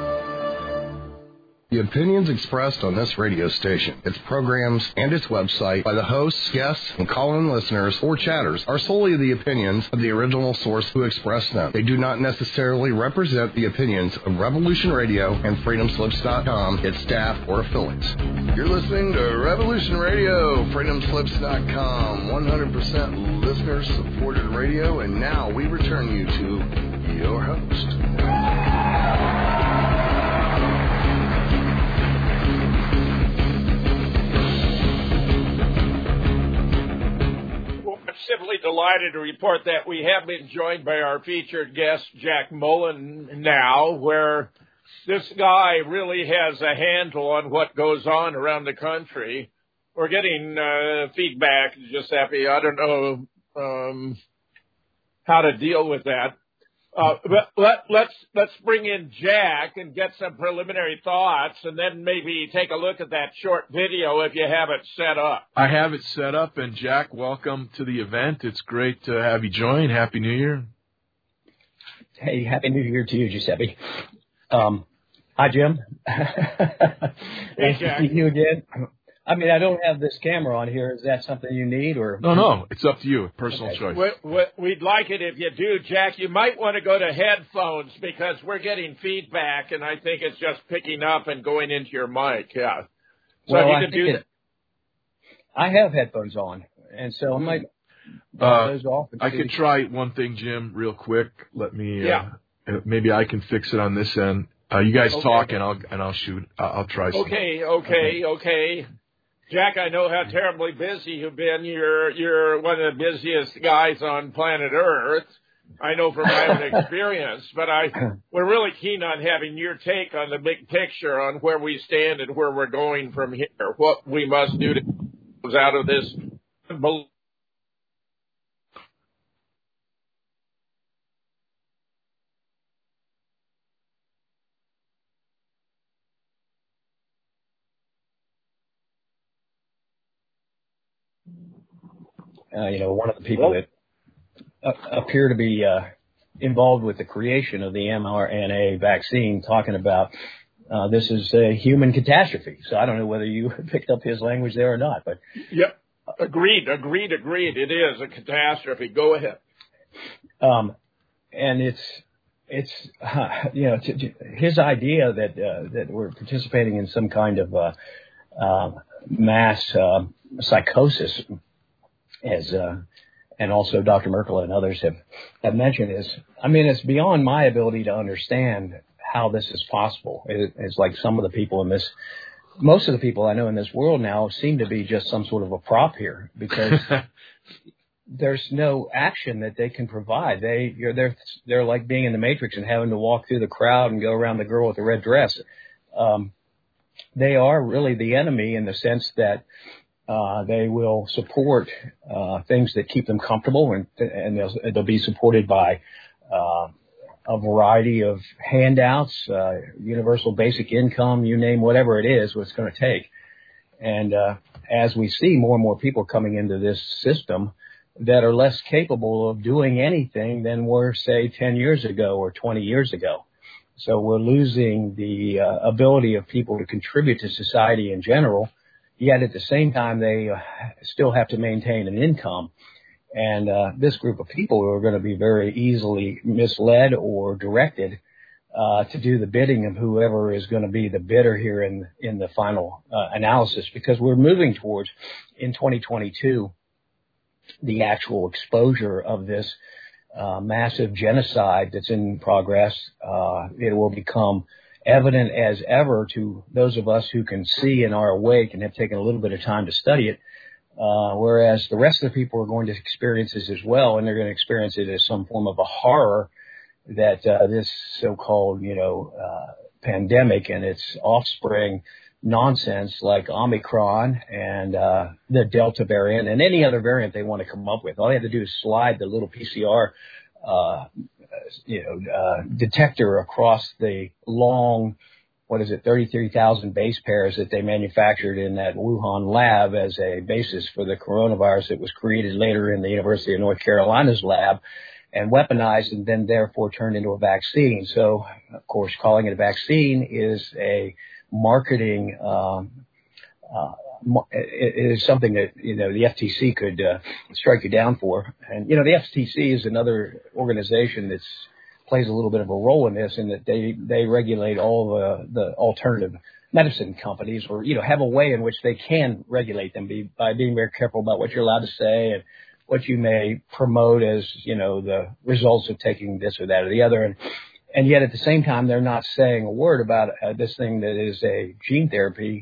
The opinions expressed on this radio station, its programs, and its website by the hosts, guests, and call-in listeners or chatters are solely the opinions of the original source who expressed them. They do not necessarily represent the opinions of Revolution Radio and freedomslips.com, its staff, or affiliates. You're listening to Revolution Radio, freedomslips.com, 100% listener-supported radio, and now we return you to your host. Simply delighted to report that we have been joined by our featured guest, Jack Mullen, now, where this guy really has a handle on what goes on around the country. We're getting feedback, Giuseppe. I don't know how to deal with that. But let's bring in Jack and get some preliminary thoughts, and then maybe take a look at that short video if you have it set up. I have it set up, and Jack, welcome to the event. It's great to have you join. Happy New Year. Hey, Happy New Year to you, Giuseppe. Hi, Jim. Hey, Jack. Nice to see you again. I mean, I don't have this camera on here. Is that something you need, or? No, it's up to you. Personal choice. We'd like it if you do, Jack. You might want to go to headphones because we're getting feedback, and I think it's just picking up and going into your mic. Yeah. So well, you can do that. I have headphones on, and so I might those off. I could try one thing, Jim, real quick. Let me. Maybe I can fix it on this end. You guys talk, and I'll shoot. I'll try. Okay. Jack, I know how terribly busy you've been. You're one of the busiest guys on planet Earth. I know from my own experience, but we're really keen on having your take on the big picture on where we stand and where we're going from here. What we must do to get out of this. One of the people that appear to be involved with the creation of the mRNA vaccine, talking about this is a human catastrophe. So I don't know whether you picked up his language there or not, but yep, agreed. It is a catastrophe. Go ahead. And it's his idea that we're participating in some kind of mass psychosis, as and also Dr. Merkel and others have mentioned, it's beyond my ability to understand how this is possible. It's like some of the people most of the people I know in this world now seem to be just some sort of a prop here, because there's no action that they can provide. They're like being in the Matrix and having to walk through the crowd and go around the girl with the red dress. They are really the enemy in the sense that they will support things that keep them comfortable, and they'll be supported by a variety of handouts, universal basic income, you name whatever it is, what it's going to take. And as we see more and more people coming into this system that are less capable of doing anything than were, say, 10 years ago or 20 years ago. So we're losing the ability of people to contribute to society in general, yet at the same time they still have to maintain an income. And this group of people are going to be very easily misled or directed to do the bidding of whoever is going to be the bidder here in the final analysis, because we're moving towards, in 2022, the actual exposure of this massive genocide that's in progress. It will become evident as ever to those of us who can see and are awake and have taken a little bit of time to study it, whereas the rest of the people are going to experience this as well, and they're going to experience it as some form of a horror that this so-called, pandemic and its offspring nonsense like Omicron and the Delta variant and any other variant they want to come up with. All they have to do is slide the little PCR detector across the long, 33,000 base pairs that they manufactured in that Wuhan lab as a basis for the coronavirus that was created later in the University of North Carolina's lab and weaponized and then therefore turned into a vaccine. So, of course, calling it a vaccine is a marketing it is something that the FTC could strike you down for. And the FTC is another organization that plays a little bit of a role in this, in that they regulate all the alternative medicine companies, or have a way in which they can regulate them by being very careful about what you're allowed to say and what you may promote as the results of taking this or that or the other. And yet at the same time, they're not saying a word about this thing that is a gene therapy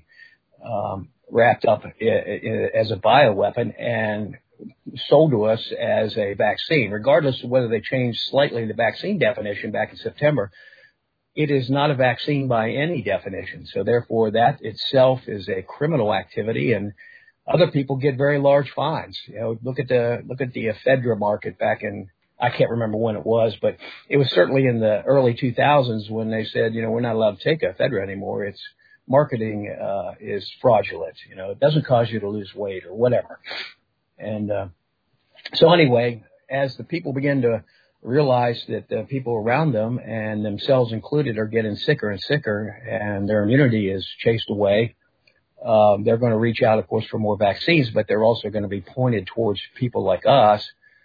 wrapped up as a bioweapon and sold to us as a vaccine. Regardless of whether they changed slightly the vaccine definition back in September, it is not a vaccine by any definition. So therefore, that itself is a criminal activity, and other people get very large fines. Look at the ephedra market back in, I can't remember when it was, but it was certainly in the early 2000s when they said, we're not allowed to take ephedra anymore. Its marketing is fraudulent. It doesn't cause you to lose weight or whatever. And so anyway, as the people begin to realize that the people around them, and themselves included, are getting sicker and sicker and their immunity is chased away, they're going to reach out, of course, for more vaccines, but they're also going to be pointed towards people like us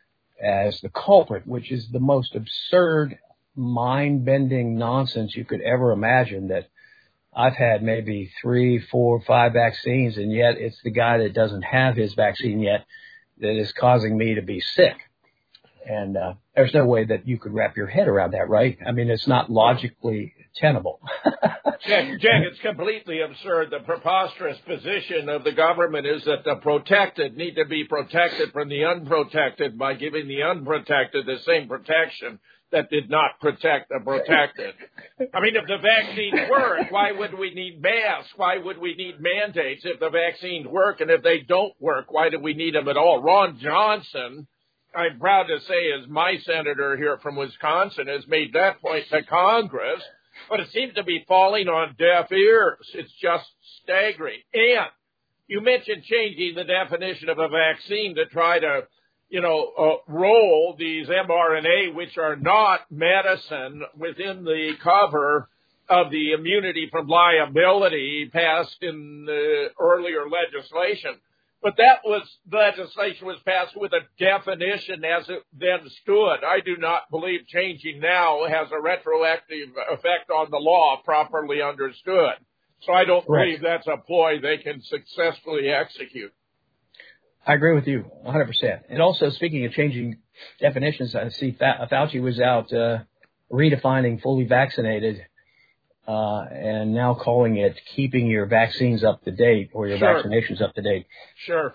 as the culprit, which is the most absurd, mind-bending nonsense you could ever imagine. That I've had maybe 3, 4, 5 vaccines, and yet it's the guy that doesn't have his vaccine yet that is causing me to be sick. And there's no way that you could wrap your head around that, right? I mean, it's not logically tenable. Jack, it's completely absurd. The preposterous position of the government is that the protected need to be protected from the unprotected by giving the unprotected the same protection that did not protect the protected. I mean, if the vaccines work, why would we need masks? Why would we need mandates if the vaccines work? And if they don't work, why do we need them at all? Ron Johnson, I'm proud to say, is my senator here from Wisconsin, has made that point to Congress, but it seems to be falling on deaf ears. It's just staggering. And you mentioned changing the definition of a vaccine to try to, roll these mRNA, which are not medicine, within the cover of the immunity from liability passed in the earlier legislation. But legislation was passed with a definition as it then stood. I do not believe changing now has a retroactive effect on the law properly understood. So I don't Correct. believe that's a ploy they can successfully execute. I agree with you 100%. And also, speaking of changing definitions, I see Fauci was out redefining fully vaccinated and now calling it keeping your vaccines up to date or your vaccinations up to date. Sure.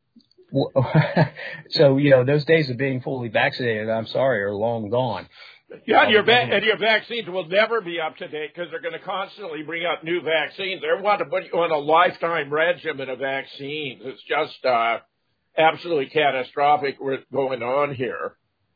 So, those days of being fully vaccinated, I'm sorry, are long gone. Yeah, and your vaccines will never be up to date because they're going to constantly bring out new vaccines. They want to put you on a lifetime regimen of vaccines. It's just absolutely catastrophic what's going on here.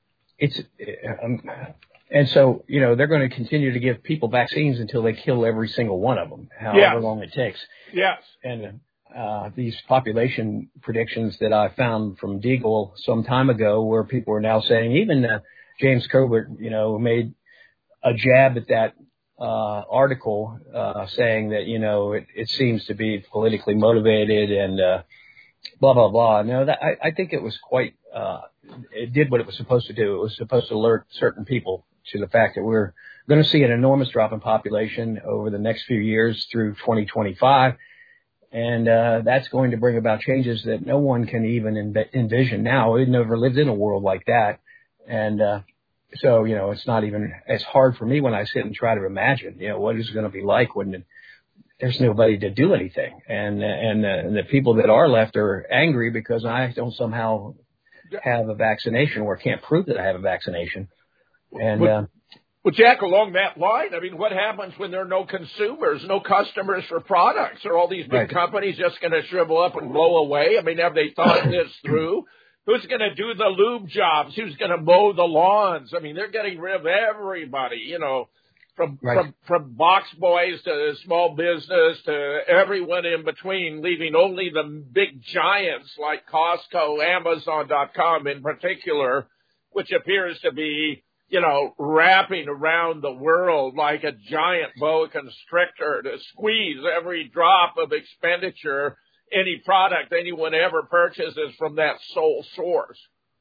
And so, they're going to continue to give people vaccines until they kill every single one of them, however long it takes. Yes. And these population predictions that I found from Deagle some time ago, where people are now saying, even James Corbett, made a jab at that article, saying that, it seems to be politically motivated and blah, blah, blah. No, I think it was quite, it did what it was supposed to do. It was supposed to alert certain people to the fact that we're going to see an enormous drop in population over the next few years through 2025. And that's going to bring about changes that no one can even envision now. We've never lived in a world like that. And so, it's not even as hard for me when I sit and try to imagine, what it's going to be like when there's nobody to do anything. And the people that are left are angry because I don't somehow have a vaccination or can't prove that I have a vaccination. And well, Jack, along that line, I mean, what happens when there are no consumers, no customers for products? Are all these big companies just going to shrivel up and blow away? I mean, have they thought this through? Who's going to do the lube jobs? Who's going to mow the lawns? I mean, they're getting rid of everybody, from box boys to small business to everyone in between, leaving only the big giants like Costco, Amazon.com in particular, which appears to be, wrapping around the world like a giant boa constrictor to squeeze every drop of expenditure, any product anyone ever purchases from that sole source.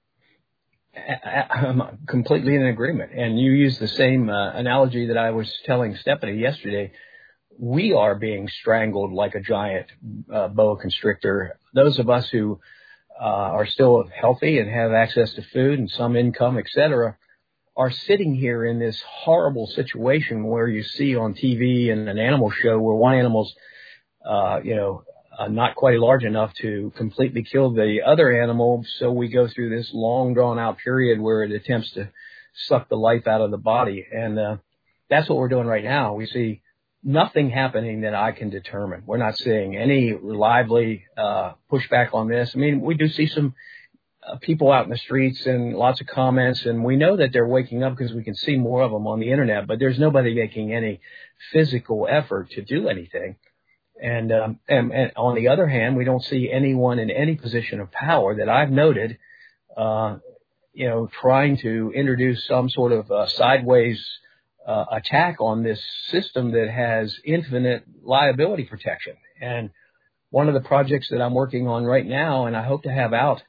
I'm completely in agreement. And you use the same analogy that I was telling Stephanie yesterday. We are being strangled like a giant boa constrictor. Those of us who are still healthy and have access to food and some income, et cetera, are sitting here in this horrible situation where you see on TV in an animal show where one animal's, not quite large enough to completely kill the other animal. So we go through this long drawn out period where it attempts to suck the life out of the body. And that's what we're doing right now. We see nothing happening that I can determine. We're not seeing any lively pushback on this. I mean, we do see some people out in the streets and lots of comments, and we know that they're waking up because we can see more of them on the internet, but there's nobody making any physical effort to do anything. And on the other hand, we don't see anyone in any position of power that I've noted, trying to introduce some sort of sideways attack on this system that has infinite liability protection. And one of the projects that I'm working on right now, and I hope to have out,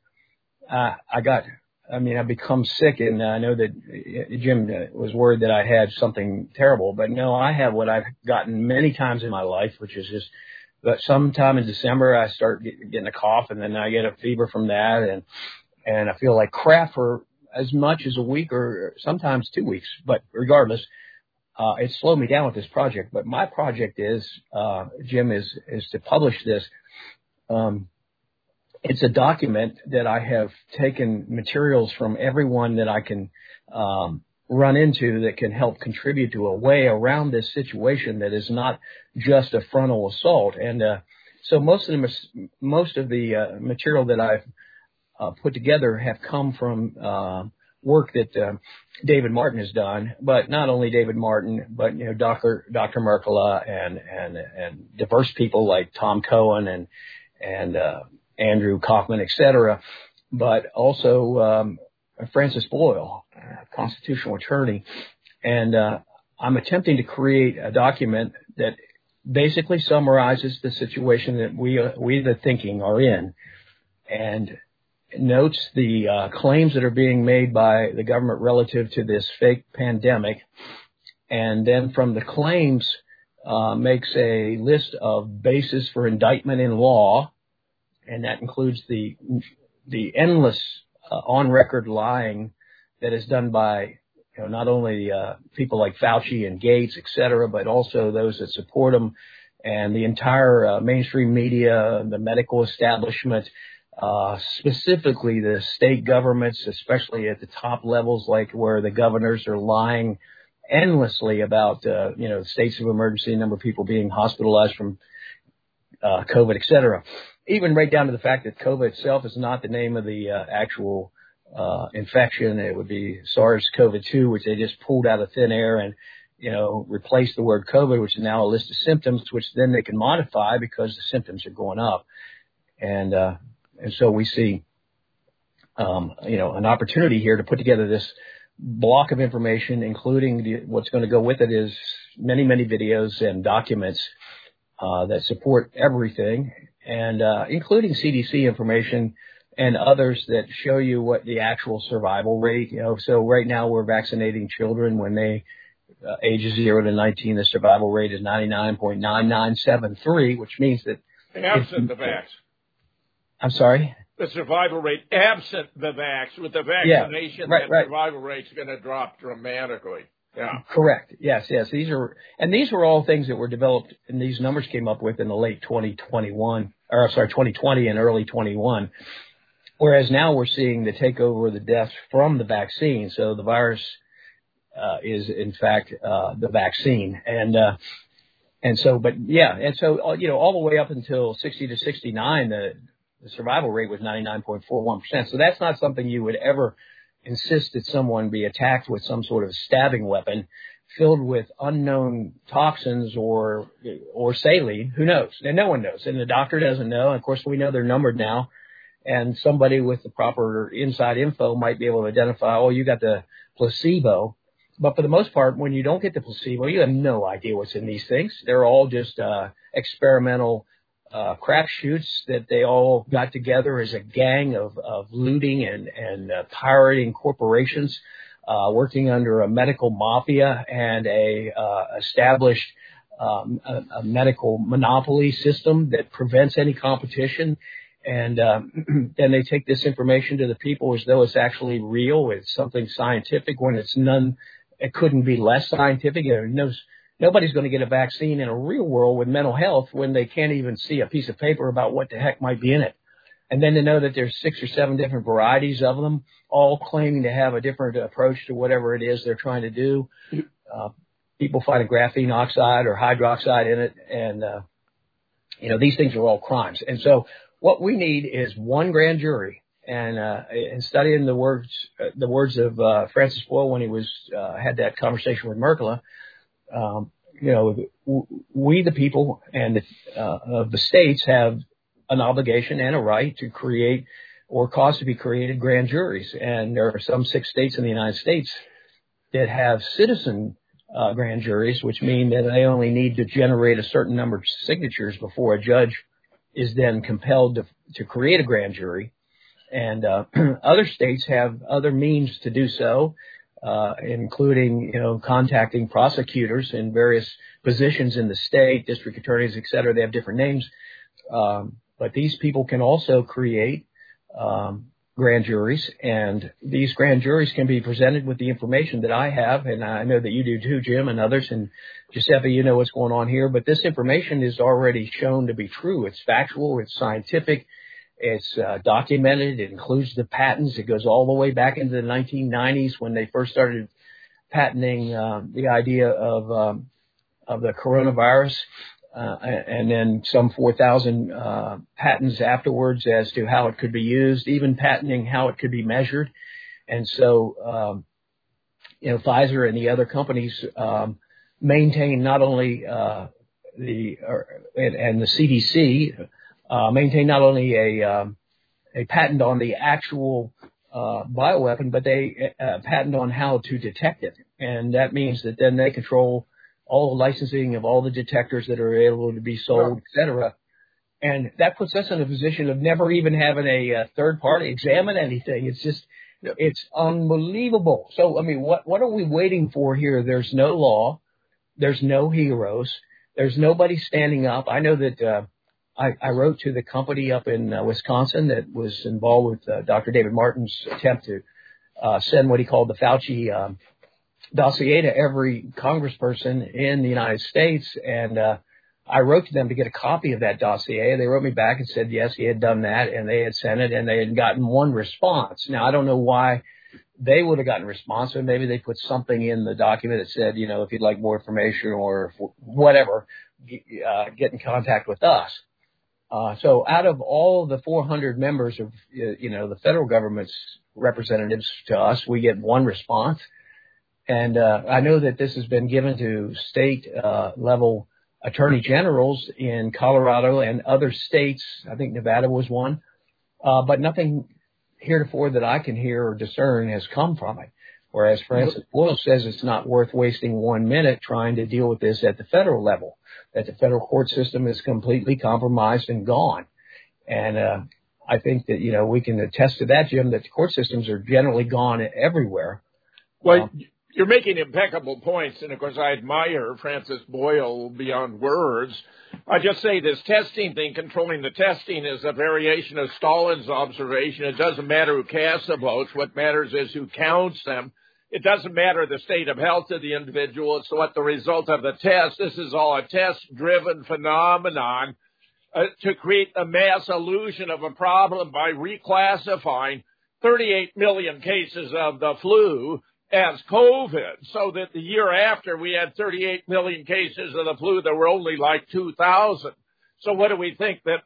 I've become sick, and I know that Jim was worried that I had something terrible, but no, I have what I've gotten many times in my life, which is just that sometime in December I start getting a cough, and then I get a fever from that, and I feel like crap for as much as a week or sometimes 2 weeks. But regardless, it slowed me down with this project. But my project is, Jim, is to publish this. It's a document that I have taken materials from everyone that I can run into that can help contribute to a way around this situation that is not just a frontal assault. And so most of the material that I've put together have come from work that David Martin has done, but not only David Martin, but Dr. Mercola and diverse people like Tom Cohen and Andrew Kaufman, et cetera, but also Francis Boyle, constitutional attorney. And I'm attempting to create a document that basically summarizes the situation that we the thinking are in, and notes the claims that are being made by the government relative to this fake pandemic. And then from the claims, makes a list of bases for indictment in law, and that includes the endless on-record lying that is done by not only people like Fauci and Gates, et cetera, but also those that support them and the entire mainstream media, the medical establishment, specifically the state governments, especially at the top levels, like where the governors are lying endlessly about, states of emergency, number of people being hospitalized from COVID, et cetera. Even right down to the fact that COVID itself is not the name of the actual infection. It would be SARS-CoV-2, which they just pulled out of thin air and, replaced the word COVID, which is now a list of symptoms, which then they can modify because the symptoms are going up. And so we see, an opportunity here to put together this block of information, including what's going to go with it is many, many videos and documents that support everything, and including CDC information and others that show you what the actual survival rate. So right now we're vaccinating children when they ages 0 to 19. The survival rate is 99.9973, which means that absent the vax. I'm sorry. The survival rate absent the vax. With the vaccination, right. survival rate's going to drop dramatically. Yeah. Correct. Yes. These were all things that were developed, and these numbers came up with in the late 2020 and early 21. Whereas now we're seeing the takeover of the deaths from the vaccine. So the virus is in fact the vaccine, and so all the way up until 60 to 69, the survival rate was 99.41%. So that's not something you would ever insist that someone be attacked with some sort of stabbing weapon filled with unknown toxins or saline. Who knows? And no one knows. And the doctor doesn't know. And of course, we know they're numbered now. And somebody with the proper inside info might be able to identify, you got the placebo. But for the most part, when you don't get the placebo, you have no idea what's in these things. They're all just experimental crapshoots that they all got together as a gang of looting and pirating corporations, working under a medical mafia and a established a medical monopoly system that prevents any competition. And then they take this information to the people as though it's actually real. It's something scientific when it's none. It couldn't be less scientific. Nobody's going to get a vaccine in a real world with mental health when they can't even see a piece of paper about what the heck might be in it. And then to know that there's 6 or 7 different varieties of them, all claiming to have a different approach to whatever it is they're trying to do. People find a graphene oxide or hydroxide in it, and these things are all crimes. And so what we need is one grand jury. And studying the words of Francis Boyle when he had that conversation with Merkel, we the people and of the states have an obligation and a right to create or cause to be created grand juries. And there are some 6 states in the United States that have citizen grand juries, which mean that they only need to generate a certain number of signatures before a judge is then compelled to create a grand jury. And other states have other means to do so, including, contacting prosecutors in various positions in the state, district attorneys, et cetera. They have different names. But these people can also create grand juries, and these grand juries can be presented with the information that I have, and I know that you do too, Jim, and others, and Giuseppe, you know what's going on here. But this information is already shown to be true. It's factual. It's scientific. It's documented. It includes the patents. It goes all the way back into the 1990s when they first started patenting the idea of the coronavirus, and then some 4,000 patents afterwards as to how it could be used, even patenting how it could be measured. And so, Pfizer and the other companies maintain not only and the CDC. Maintain not only a patent on the actual bioweapon, but they patent on how to detect it. And that means that then they control all the licensing of all the detectors that are able to be sold, et cetera. And that puts us in a position of never even having a third party examine anything. It's just, it's unbelievable. So, I mean, what are we waiting for here? There's no law. There's no heroes. There's nobody standing up. I know that I wrote to the company up in Wisconsin that was involved with Dr. David Martin's attempt to send what he called the Fauci dossier to every congressperson in the United States. And I wrote to them to get a copy of that dossier. They wrote me back and said, yes, he had done that, and they had sent it, and they had gotten one response. Now, I don't know why they would have gotten a response, or maybe they put something in the document that said, if you'd like more information or whatever, get in contact with us. So out of all the 400 members of, the federal government's representatives to us, we get one response. And I know that this has been given to state level attorney generals in Colorado and other states. I think Nevada was one. But nothing heretofore that I can hear or discern has come from it. Whereas Francis Boyle says it's not worth wasting 1 minute trying to deal with this at the federal level, that the federal court system is completely compromised and gone. And I think that, we can attest to that, Jim, that the court systems are generally gone everywhere. Well, you're making impeccable points, and of course I admire Francis Boyle beyond words. I just say this testing thing, controlling the testing, is a variation of Stalin's observation. It doesn't matter who casts the votes. What matters is who counts them. It doesn't matter the state of health of the individual. It's what the result of the test. This is all a test-driven phenomenon to create a mass illusion of a problem by reclassifying 38 million cases of the flu as COVID, so that the year after we had 38 million cases of the flu, there were only like 2,000. So what do we think, that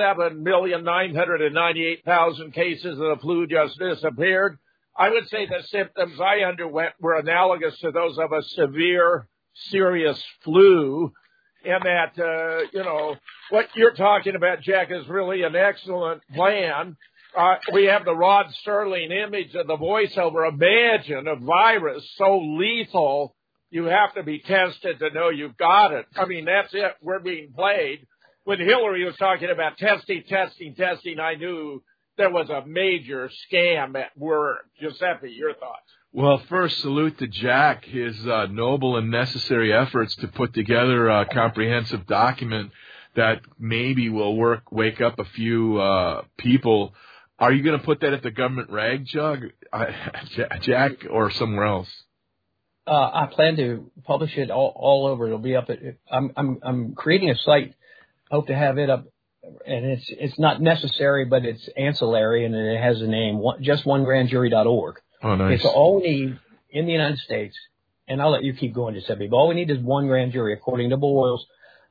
37,998,000 cases of the flu just disappeared? I would say the symptoms I underwent were analogous to those of a severe, serious flu, and that, what you're talking about, Jack, is really an excellent plan. We have the Rod Serling image of the voiceover. Imagine a virus so lethal, you have to be tested to know you've got it. I mean, that's it. We're being played. When Hillary was talking about testing, I knew there was a major scam at work. Giuseppe, your thoughts? Well, first, salute to Jack, his noble and necessary efforts to put together a comprehensive document that maybe will wake up a few people. Are you going to put that at the government rag jug, Jack, or somewhere else? I plan to publish it all over. It'll be up at. I'm creating a site. Hope to have it up, and it's not necessary, but it's ancillary, and it has a name. Just onegrandjury.org. Oh, nice. It's all we need in the United States, and I'll let you keep going, Giuseppe. But all we need is one grand jury, according to Boyles.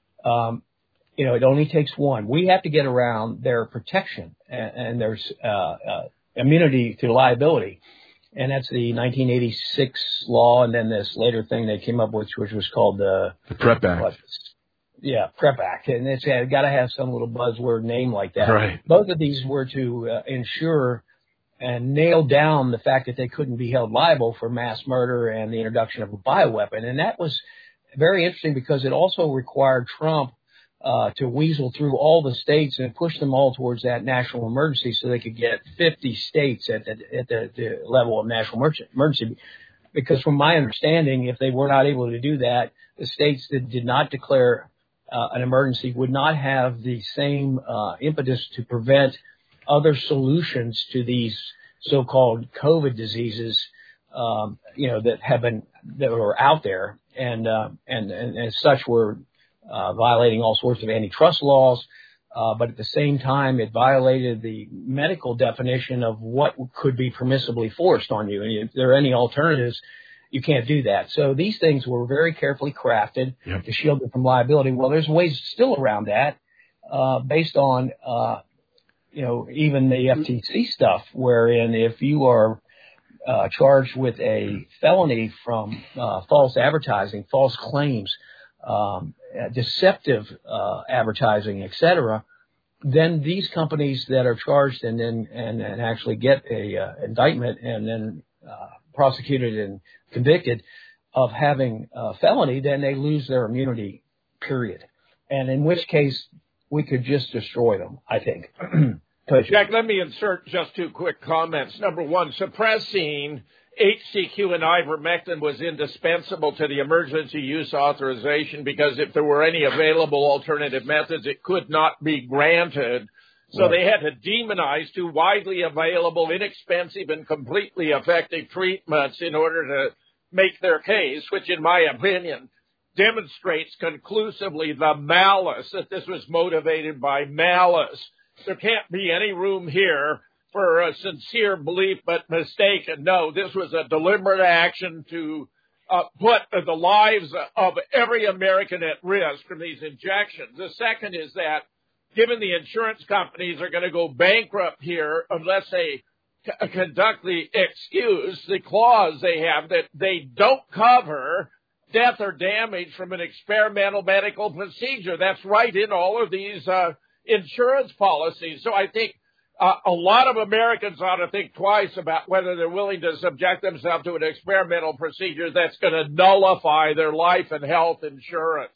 It only takes one. We have to get around their protection, and there's immunity to liability. And that's the 1986 law, and then this later thing they came up with, which was called the PrEP Act. PrEP Act. And it's got to have some little buzzword name like that. Right. Both of these were to ensure and nail down the fact that they couldn't be held liable for mass murder and the introduction of a bioweapon. And that was very interesting because it also required Trump to weasel through all the states and push them all towards that national emergency so they could get 50 states at the level of national emergency. Because from my understanding, if they were not able to do that, the states that did not declare an emergency would not have the same impetus to prevent other solutions to these so-called COVID diseases, that were out there, and as such were violating all sorts of antitrust laws. But at the same time, it violated the medical definition of what could be permissibly forced on you. And if there are any alternatives, you can't do that. So these things were very carefully crafted to shield them from liability. Well, there's ways still around that, based on, even the FTC stuff, wherein if you are charged with a felony from false advertising, false claims, deceptive advertising, etc., then these companies that are charged and actually get a indictment and then prosecuted and convicted of having a felony, then they lose their immunity, period. And in which case, we could just destroy them, I think. Jack, let me insert just two quick comments. Number one, suppressing HCQ and ivermectin was indispensable to the emergency use authorization because if there were any available alternative methods, it could not be granted. So they had to demonize two widely available, inexpensive, and completely effective treatments in order to make their case, which in my opinion demonstrates conclusively the malice, that this was motivated by malice. There can't be any room here for a sincere belief but mistaken. No, this was a deliberate action to put the lives of every American at risk from these injections. The second is that given the insurance companies are going to go bankrupt here unless they conduct the clause they have that they don't cover death or damage from an experimental medical procedure. That's right in all of these insurance policies. So I think a lot of Americans ought to think twice about whether they're willing to subject themselves to an experimental procedure that's going to nullify their life and health insurance.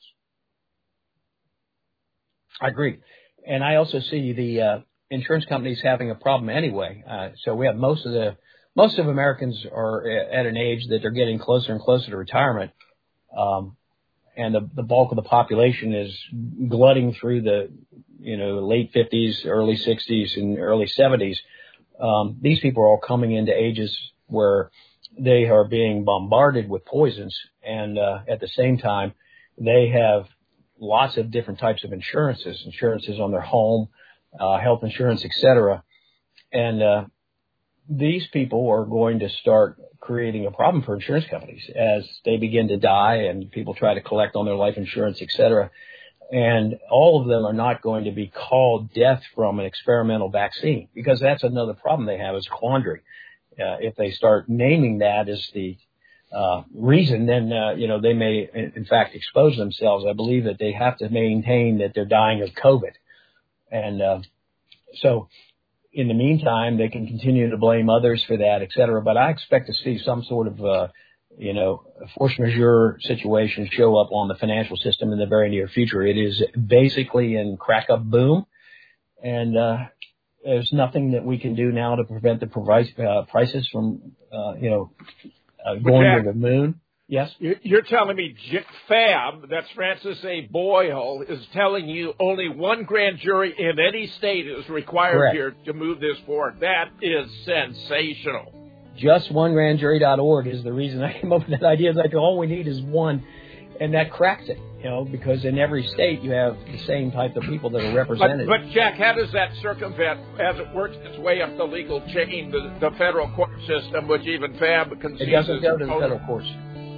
I agree. And I also see the insurance companies having a problem anyway. So we have most of Americans are at an age that they're getting closer and closer to retirement. And the bulk of the population is glutting through the, late 50s, early 60s, and early 70s. These people are all coming into ages where they are being bombarded with poisons. And at the same time, they have lots of different types of insurances on their home, health insurance, etc. And these people are going to start creating a problem for insurance companies as they begin to die and people try to collect on their life insurance, etc. And all of them are not going to be called death from an experimental vaccine, because that's another problem they have is quandary. If they start naming that as the reason, then, they may, in fact, expose themselves. I believe that they have to maintain that they're dying of COVID. And so in the meantime, they can continue to blame others for that, et cetera. But I expect to see some sort of, force majeure situation show up on the financial system in the very near future. It is basically in crack up boom. And there's nothing that we can do now to prevent the prices from, going to the moon. Yes? You're telling me FAB, that's Francis A. Boyle, is telling you only one grand jury in any state is required Correct. Here to move this forward. That is sensational. JustOneGrandJury.org is the reason I came up with that idea. It's like all we need is one, and that cracks it, because in every state you have the same type of people that are represented. But Jack, how does that circumvent, as it works its way up the legal chain, the federal court system, which even FAB concedes? It doesn't go to the federal courts.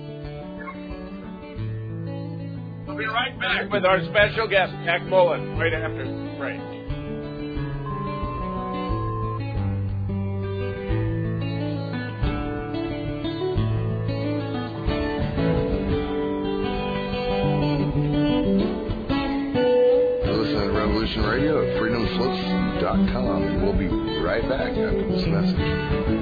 We'll be right back with our special guest, Jack Mullen, right after the break. Listen to Revolution Radio at freedomslips.com, and we'll be right back after this message.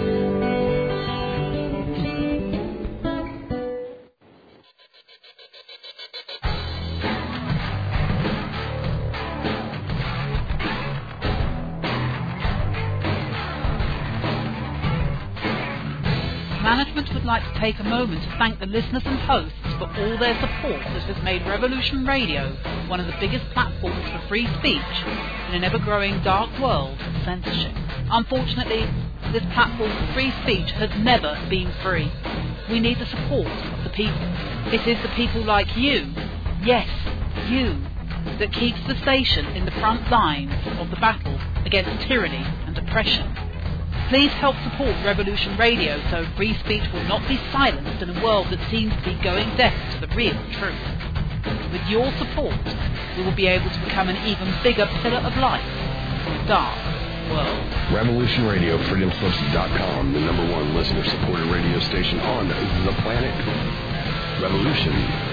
Management would like to take a moment to thank the listeners and hosts for all their support that has made Revolution Radio one of the biggest platforms for free speech in an ever-growing dark world of censorship. Unfortunately, this platform for free speech has never been free. We need the support of the people. It is the people like you, yes, you, that keeps the station in the front lines of the battle against tyranny and oppression. Please help support Revolution Radio so free speech will not be silenced in a world that seems to be going deaf to the real truth. With your support, we will be able to become an even bigger pillar of light in a dark world. Revolution Radio, freedomslips.com, the number one listener-supported radio station on the planet. Revolution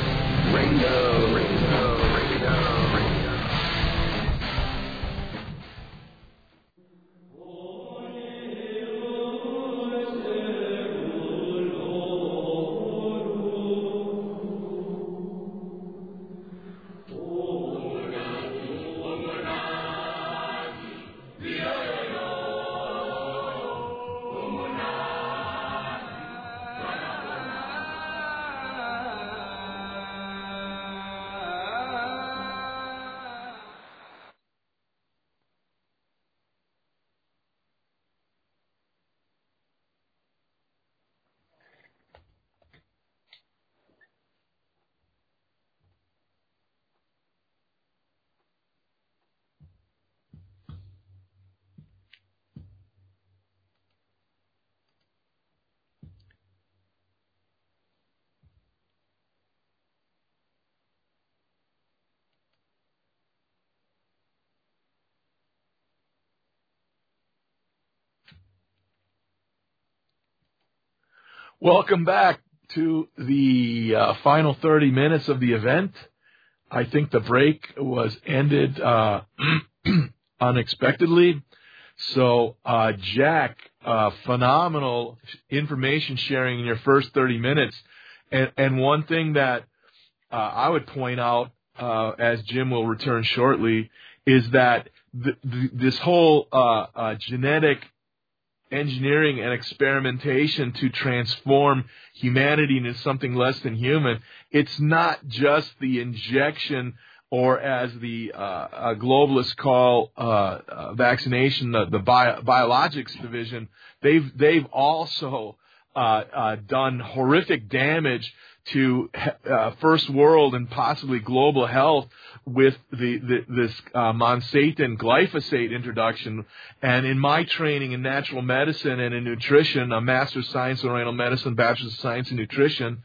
Radio. Welcome back to the final 30 minutes of the event. I think the break was ended unexpectedly. So, Jack, phenomenal information sharing in your first 30 minutes. And one thing that I would point out, as Jim will return shortly, is that this whole genetic engineering and experimentation to transform humanity into something less than human, it's not just the injection, or as the globalists call vaccination, the biologics division. They've also done horrific damage to first world and possibly global health with this Monsanto glyphosate introduction. And in my training in natural medicine and in nutrition, a Master's of Science in Oriental Medicine, Bachelor's of Science in Nutrition,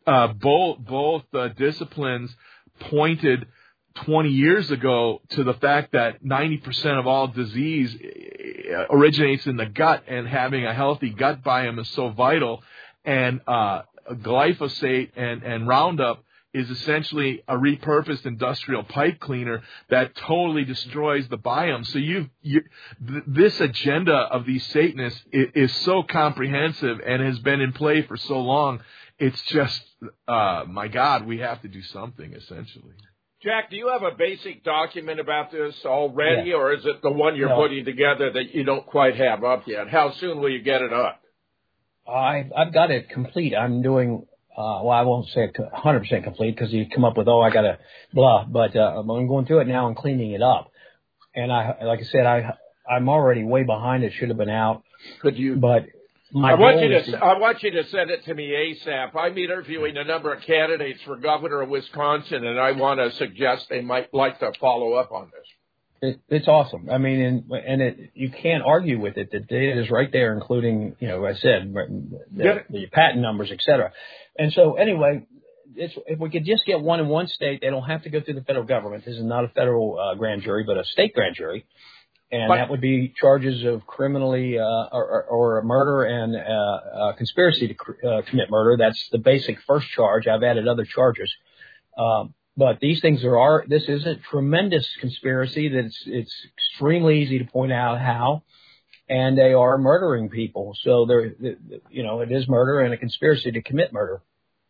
both disciplines pointed 20 years ago to the fact that 90% of all disease originates in the gut, and having a healthy gut biome is so vital. And glyphosate and Roundup is essentially a repurposed industrial pipe cleaner that totally destroys the biome. So this agenda of these Satanists is so comprehensive and has been in play for so long. It's just, my God, we have to do something, essentially. Jack, do you have a basic document about this already, or is it the one you're putting together that you don't quite have up yet? How soon will you get it up? I've got it complete. I'm doing, I won't say 100% complete because you come up with, I got to blah, but I'm going through it now and cleaning it up. And like I said, I'm already way behind. It should have been out. Could you? But I want you to send it to me ASAP. I'm interviewing a number of candidates for governor of Wisconsin, and I want to suggest they might like to follow up on this. It's awesome. I mean, you can't argue with it. The data is right there, including, I said, the patent numbers, et cetera. And so anyway, if we could just get one in one state, they don't have to go through the federal government. This is not a federal grand jury, but a state grand jury. And that would be charges of criminally or murder and conspiracy to commit murder. That's the basic first charge. I've added other charges. But these things this is a tremendous conspiracy that it's extremely easy to point out how, and they are murdering people. So it is murder and a conspiracy to commit murder.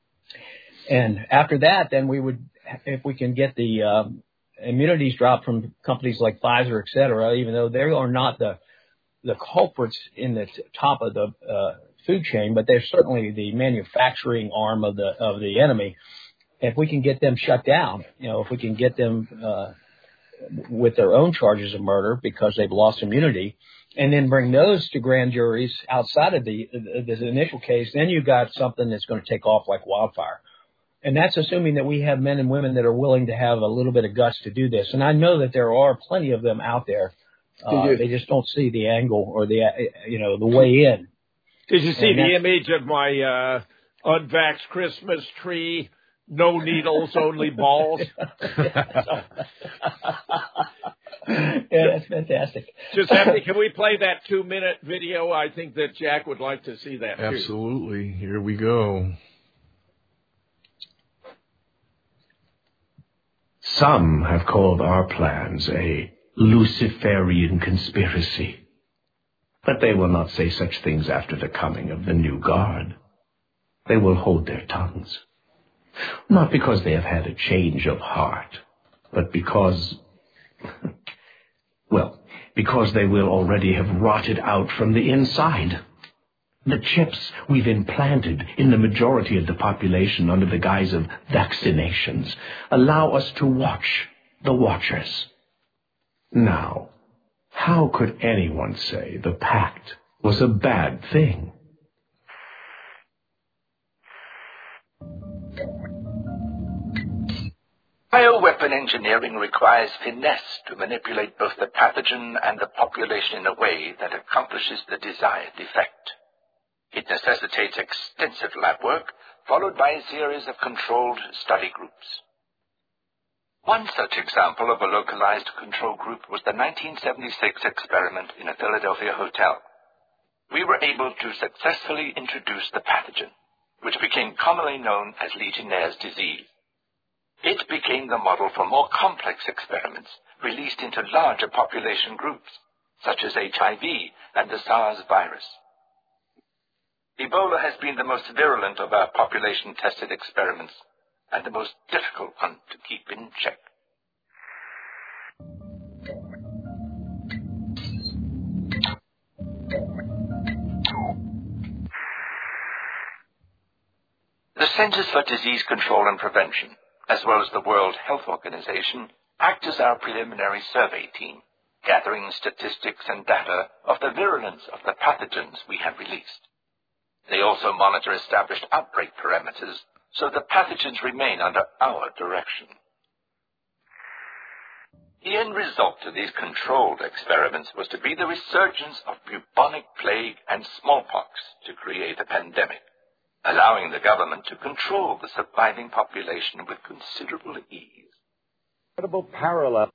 And after that, then we would, if we can get the immunities dropped from companies like Pfizer, et cetera, even though they are not the culprits in the top of the food chain, but they're certainly the manufacturing arm of the enemy. If we can get them shut down, if we can get them with their own charges of murder because they've lost immunity, and then bring those to grand juries outside of the initial case, then you've got something that's going to take off like wildfire. And that's assuming that we have men and women that are willing to have a little bit of guts to do this. And I know that there are plenty of them out there. They just don't see the angle or the way in. Did you see the image of my unvaxxed Christmas tree? No needles, only balls. Yeah, that's fantastic. Can we play that 2-minute video? I think that Jack would like to see that. Absolutely. Here we go. Some have called our plans a Luciferian conspiracy. But they will not say such things after the coming of the new guard. They will hold their tongues. Not because they have had a change of heart, but because they will already have rotted out from the inside. The chips we've implanted in the majority of the population under the guise of vaccinations allow us to watch the watchers. Now, how could anyone say the pact was a bad thing? Bioweapon engineering requires finesse to manipulate both the pathogen and the population in a way that accomplishes the desired effect. It necessitates extensive lab work, followed by a series of controlled study groups. One such example of a localized control group was the 1976 experiment in a Philadelphia hotel. we were able to successfully introduce the pathogen, which became commonly known as Legionnaire's disease. It became the model for more complex experiments released into larger population groups, such as HIV and the SARS virus. Ebola has been the most virulent of our population-tested experiments and the most difficult one to keep in check. The Centers for Disease Control and Prevention, as well as the World Health Organization, act as our preliminary survey team, gathering statistics and data of the virulence of the pathogens we have released. They also monitor established outbreak parameters so the pathogens remain under our direction. The end result of these controlled experiments was to be the resurgence of bubonic plague and smallpox to create a pandemic, allowing the government to control the surviving population with considerable ease. Incredible parallel.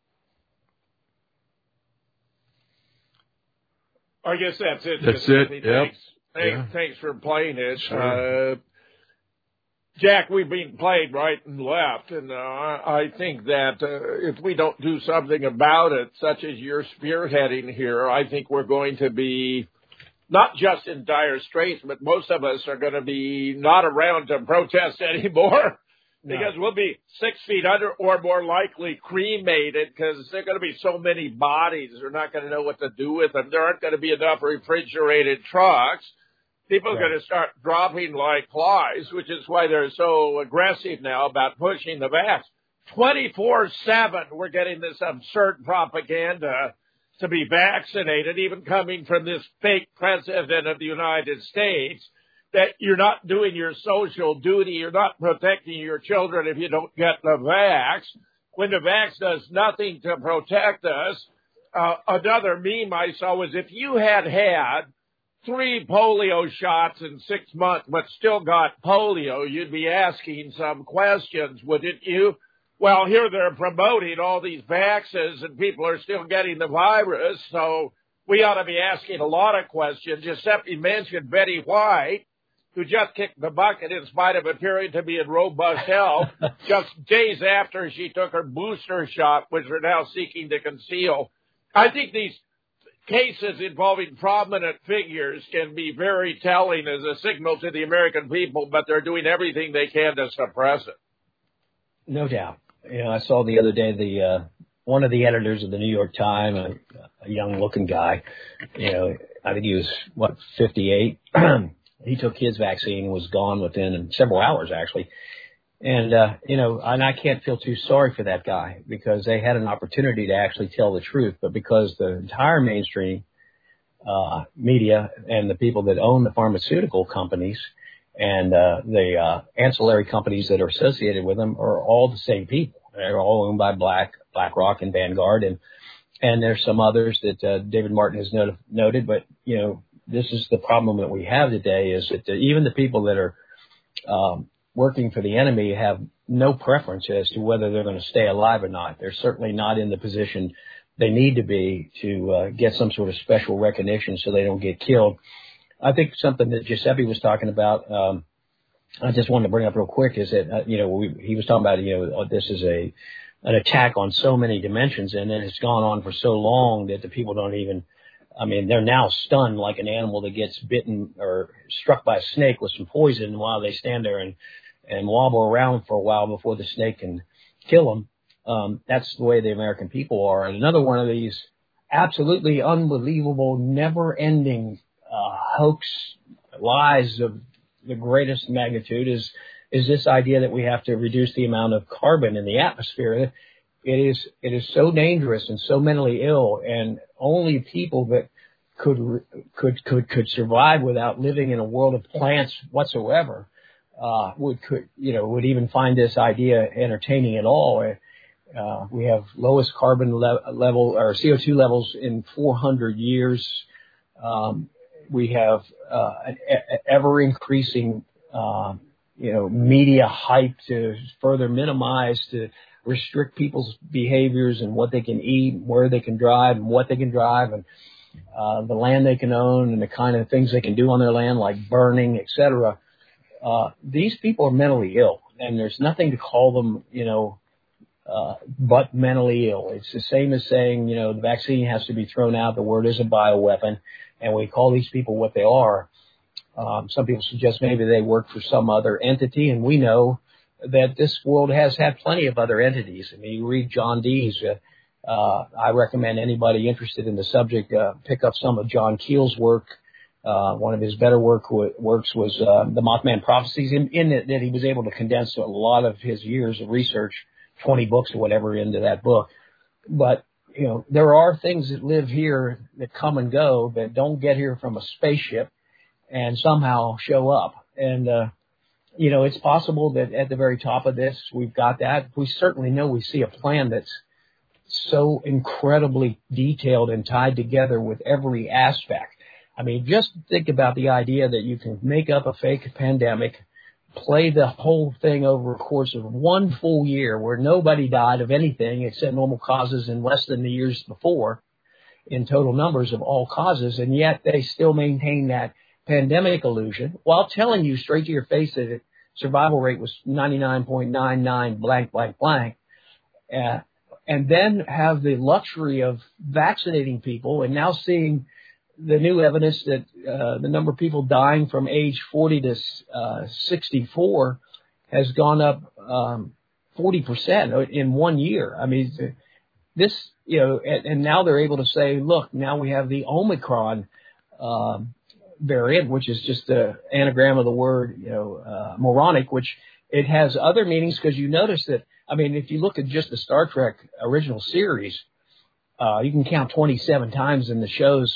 I guess that's it. That's it. Yep. Thanks for playing it. Sure. Jack, we've been played right and left, and I think that if we don't do something about it, such as you're spearheading here, I think we're going to be not just in dire straits, but most of us are going to be not around to protest anymore because we'll be 6 feet under or more likely cremated because there are going to be so many bodies. They're not going to know what to do with them. There aren't going to be enough refrigerated trucks. People are going to start dropping like flies, which is why they're so aggressive now about pushing the vax. 24/7, we're getting this absurd propaganda to be vaccinated, even coming from this fake president of the United States, that you're not doing your social duty, you're not protecting your children if you don't get the vax, when the vax does nothing to protect us. Another meme I saw was if you had 3 polio shots in 6 months but still got polio, you'd be asking some questions, wouldn't you? Well, here they're promoting all these vaxes and people are still getting the virus, so we ought to be asking a lot of questions. Giuseppe mentioned Betty White, who just kicked the bucket in spite of appearing to be in robust health just days after she took her booster shot, which they're now seeking to conceal. I think these cases involving prominent figures can be very telling as a signal to the American people, but they're doing everything they can to suppress it. No doubt. I saw the other day one of the editors of the New York Times, a young-looking guy. I think he was 58. He took his vaccine and was gone within several hours, actually. And and I can't feel too sorry for that guy because they had an opportunity to actually tell the truth, but because the entire mainstream media and the people that own the pharmaceutical companies and the ancillary companies that are associated with them are all the same people. They're all owned by BlackRock and Vanguard, and there's some others that David Martin has noted. But this is the problem that we have today: is that even the people that are working for the enemy have no preference as to whether they're going to stay alive or not. They're certainly not in the position they need to be to get some sort of special recognition so they don't get killed. I think something that Giuseppe was talking about, I just wanted to bring up real quick, is that, he was talking about, this is an attack on so many dimensions, and then it's gone on for so long that the people don't even, they're now stunned like an animal that gets bitten or struck by a snake with some poison while they stand there and wobble around for a while before the snake can kill them. That's the way the American people are. And another one of these absolutely unbelievable, never-ending hoax lies of the greatest magnitude is this idea that we have to reduce the amount of carbon in the atmosphere. It is so dangerous and so mentally ill, and only people that could survive without living in a world of plants whatsoever would even find this idea entertaining at all. We have lowest carbon level or CO2 levels in 400 years. We have an ever increasing media hype to further minimize, to restrict people's behaviors and what they can eat, where they can drive, and what they can drive. And the land they can own and the kind of things they can do on their land, like burning, etc. These people are mentally ill, and there's nothing to call them, but mentally ill. It's the same as saying, the vaccine has to be thrown out. The word is a bioweapon, and we call these people what they are. Some people suggest maybe they work for some other entity, and we know that this world has had plenty of other entities. I mean, you read John Dee's. I recommend anybody interested in the subject pick up some of John Keel's work. One of his better works was the Mothman Prophecies. In it, that he was able to condense a lot of his years of research, 20 books or whatever, into that book. But there are things that live here that come and go that don't get here from a spaceship and somehow show up. And it's possible that at the very top of this we've got that. We certainly know we see a plan that's so incredibly detailed and tied together with every aspect. I mean, just think about the idea that you can make up a fake pandemic, play the whole thing over a course of one full year where nobody died of anything except normal causes in less than the years before in total numbers of all causes, and yet they still maintain that pandemic illusion while telling you straight to your face that survival rate was 99.99 blank, blank, blank. And then have the luxury of vaccinating people and now seeing the new evidence that the number of people dying from age 40 to 64 has gone up 40% in 1 year. I mean, this, and now they're able to say, look, now we have the Omicron variant, which is just the anagram of the word, moronic, which it has other meanings because you notice that, I mean, if you look at just the Star Trek original series, you can count 27 times in the shows,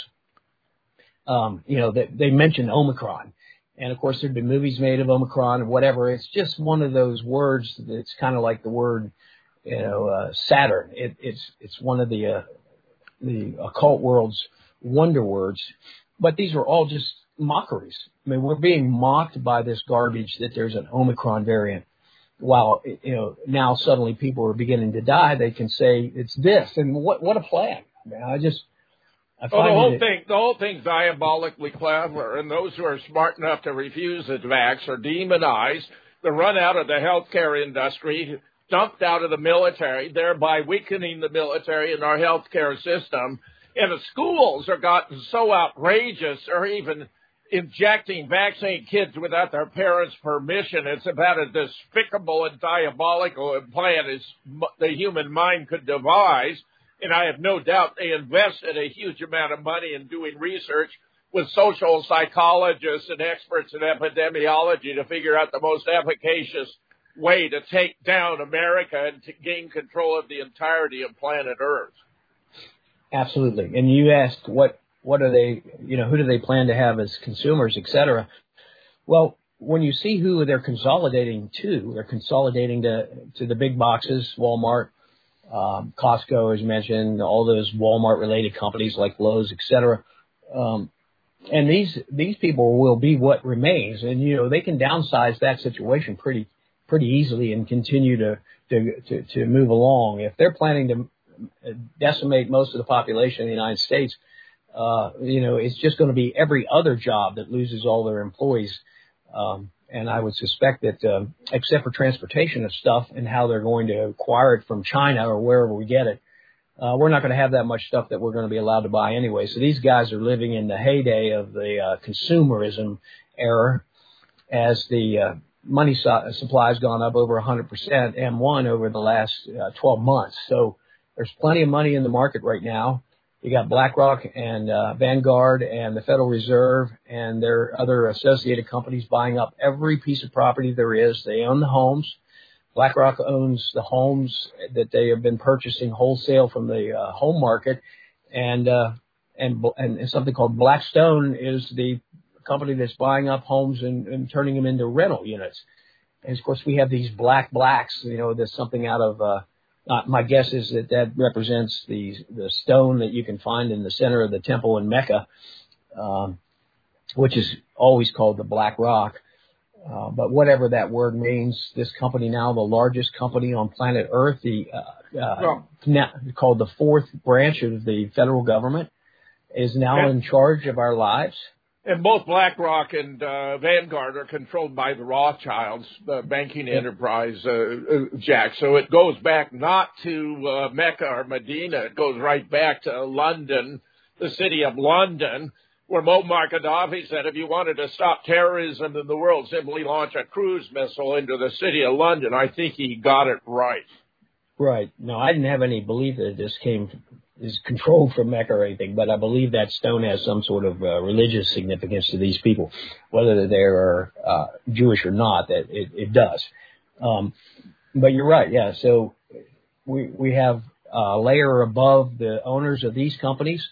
that they mention Omicron. And of course, there've been movies made of Omicron and whatever. It's just one of those words that's kind of like the word, Saturn. It's one of the occult world's wonder words. But these are all just mockeries. I mean, we're being mocked by this garbage that there's an Omicron variant. While, now suddenly people are beginning to die, they can say it's this. And what a plan. I mean, the whole thing's diabolically clever, and those who are smart enough to refuse the vax are demonized. They're run out of the healthcare industry, dumped out of the military, thereby weakening the military and our healthcare system. And the schools are gotten so outrageous, or even injecting vaccinated kids without their parents' permission. It's about as despicable and diabolical a plan as the human mind could devise. And I have no doubt they invested a huge amount of money in doing research with social psychologists and experts in epidemiology to figure out the most efficacious way to take down America and to gain control of the entirety of planet Earth. Absolutely. And you asked what are they, who do they plan to have as consumers, et cetera. Well, when you see who they're consolidating to, they're consolidating to the big boxes, Walmart, Costco, as you mentioned, all those Walmart-related companies like Lowe's, et cetera. And these people will be what remains. And, they can downsize that situation pretty easily and continue to move along. If they're planning to decimate most of the population of the United States, it's just going to be every other job that loses all their employees. And I would suspect that, except for transportation of stuff and how they're going to acquire it from China or wherever we get it, we're not going to have that much stuff that we're going to be allowed to buy anyway. So these guys are living in the heyday of the consumerism era as the money supply has gone up over 100% M1 over the last 12 months. So there's plenty of money in the market right now. You got BlackRock and Vanguard and the Federal Reserve and their other associated companies buying up every piece of property there is. They own the homes. BlackRock owns the homes that they have been purchasing wholesale from the home market, and something called Blackstone is the company that's buying up homes and turning them into rental units. And of course, we have these blacks. There's something out of. My guess is that represents the stone that you can find in the center of the temple in Mecca, which is always called the Black Rock. But whatever that word means, this company now, the largest company on planet Earth, called the fourth branch of the federal government, is now in charge of our lives. And both BlackRock and Vanguard are controlled by the Rothschilds, the banking enterprise, Jack. So it goes back not to Mecca or Medina. It goes right back to London, the city of London, where Muammar Gaddafi said if you wanted to stop terrorism in the world, simply launch a cruise missile into the city of London. I think he got it right. Right. No, I didn't have any belief that this is controlled from Mecca or anything, but I believe that stone has some sort of religious significance to these people, whether they're Jewish or not, that it does. But you're right, yeah. So we have a layer above the owners of these companies.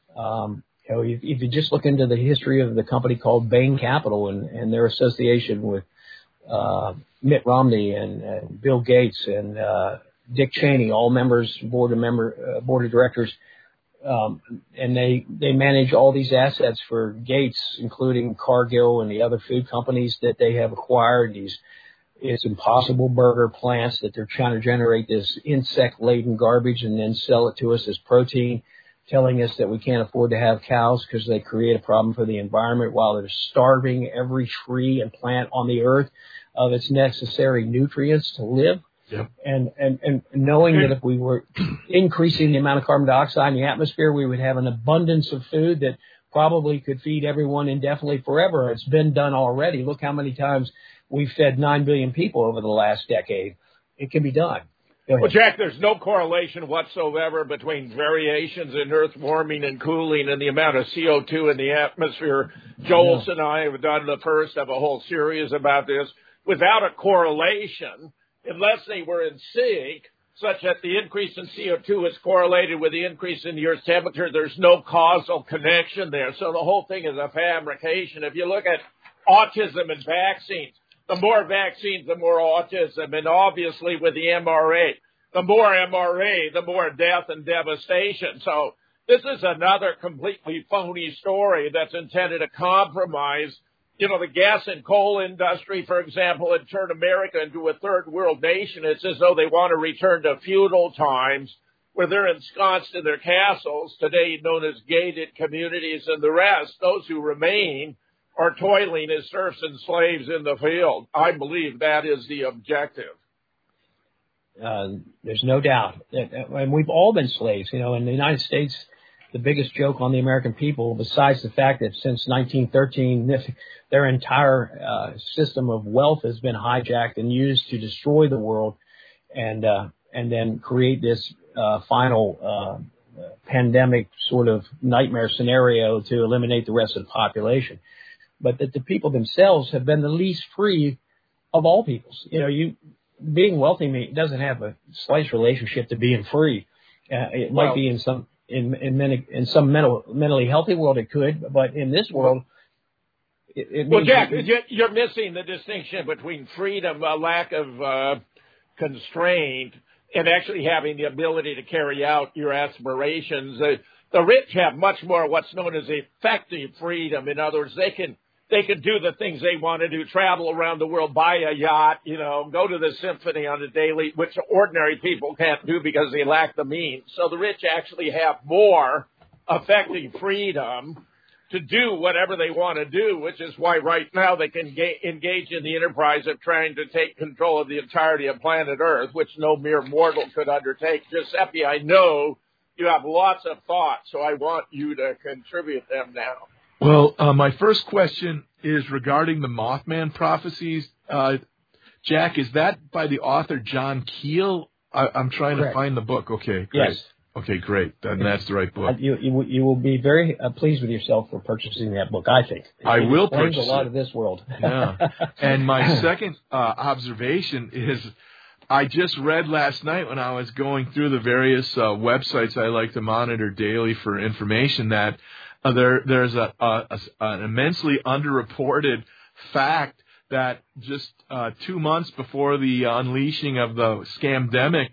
If you just look into the history of the company called Bain Capital and their association with Mitt Romney and Bill Gates and Dick Cheney, all members, board of directors, and they manage all these assets for Gates, including Cargill and the other food companies that they have acquired. It's Impossible Burger plants that they're trying to generate this insect-laden garbage and then sell it to us as protein, telling us that we can't afford to have cows because they create a problem for the environment while they're starving every tree and plant on the earth of its necessary nutrients to live. Yep. And knowing that if we were increasing the amount of carbon dioxide in the atmosphere, we would have an abundance of food that probably could feed everyone indefinitely forever. It's been done already. Look how many times we've fed 9 billion people over the last decade. It can be done. Well, Jack, there's no correlation whatsoever between variations in Earth warming and cooling and the amount of CO2 in the atmosphere. Joel and I have done the first of a whole series about this. Without a correlation, unless they were in sync, such that the increase in CO2 is correlated with the increase in the Earth's temperature, there's no causal connection there. So the whole thing is a fabrication. If you look at autism and vaccines, the more vaccines, the more autism. And obviously with the mRNA, the more mRNA, the more death and devastation. So this is another completely phony story that's intended to compromise, the gas and coal industry, for example, and turn America into a third world nation. It's as though they want to return to feudal times where they're ensconced in their castles, today known as gated communities, and the rest, those who remain, are toiling as serfs and slaves in the field. I believe that is the objective. There's no doubt. And we've all been slaves. In the United States, the biggest joke on the American people, besides the fact that since 1913, their entire system of wealth has been hijacked and used to destroy the world and then create this final pandemic sort of nightmare scenario to eliminate the rest of the population. But that the people themselves have been the least free of all peoples. Being wealthy doesn't have a slight relationship to being free. It might be in some mentally healthy world it could, but in this world, it well, Jack, you're missing the distinction between freedom, a lack of constraint, and actually having the ability to carry out your aspirations. The rich have much more what's known as effective freedom. In other words, they can do the things they want to do, travel around the world, buy a yacht, go to the symphony on a daily, which ordinary people can't do because they lack the means. So the rich actually have more effective freedom to do whatever they want to do, which is why right now they can engage in the enterprise of trying to take control of the entirety of planet Earth, which no mere mortal could undertake. Giuseppe, I know you have lots of thoughts, so I want you to contribute them now. Well, my first question is regarding the Mothman prophecies. Jack, is that by the author John Keel? I'm trying to find the book. Okay, great. Yes. Okay, great. Then that's the right book. You will be very pleased with yourself for purchasing that book, I think. I will purchase a lot of this world. Yeah. And my second observation is I just read last night when I was going through the various websites I like to monitor daily for information that there's an immensely underreported fact that just 2 months before the unleashing of the Scamdemic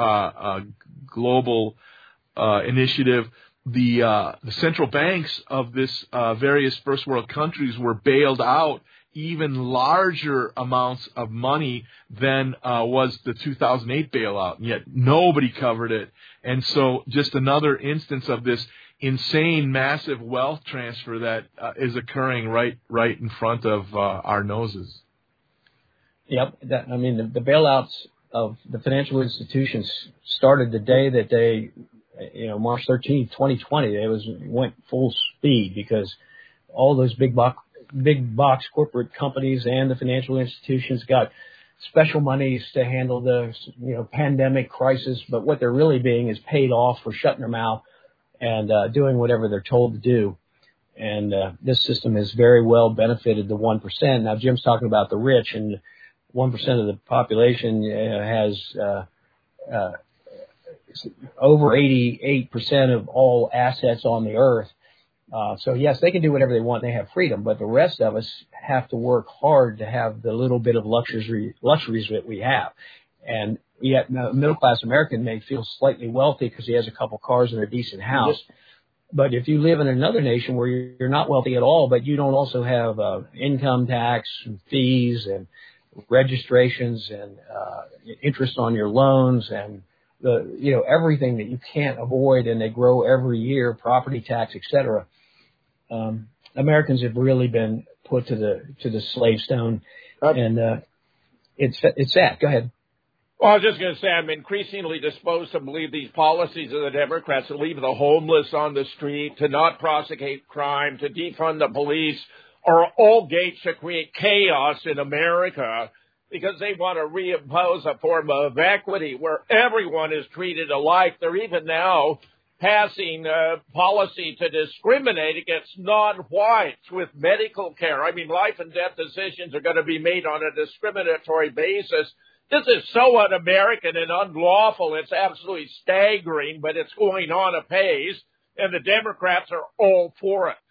global initiative, the central banks of this various first world countries were bailed out even larger amounts of money than was the 2008 bailout, and yet nobody covered it. And so just another instance of this insane, massive wealth transfer that is occurring right in front of our noses. Yep. The bailouts of the financial institutions started the day that they, March 13th, 2020, went full speed because all those big box corporate companies and the financial institutions got special monies to handle the, pandemic crisis. But what they're really being is paid off for shutting their mouth and doing whatever they're told to do. And this system has very well benefited the 1%. Now, Jim's talking about the rich, and 1% of the population has over 88% of all assets on the earth. So, yes, they can do whatever they want. They have freedom. But the rest of us have to work hard to have the little bit of luxuries that we have. And yet, a middle-class American may feel slightly wealthy because he has a couple cars and a decent house. But if you live in another nation where you're not wealthy at all, but you don't also have income tax and fees and registrations and interest on your loans and everything that you can't avoid, and they grow every year, property tax, etc. Americans have really been put to the slave stone, and it's sad. Go ahead. Well, I was just going to say, I'm increasingly disposed to believe these policies of the Democrats to leave the homeless on the street, to not prosecute crime, to defund the police, are all gates to create chaos in America, because they want to reimpose a form of equity where everyone is treated alike. They're even now passing policy to discriminate against non-whites with medical care. I mean, life and death decisions are going to be made on a discriminatory basis. This is so un-American and unlawful. It's absolutely staggering, but it's going on apace, and the Democrats are all for it.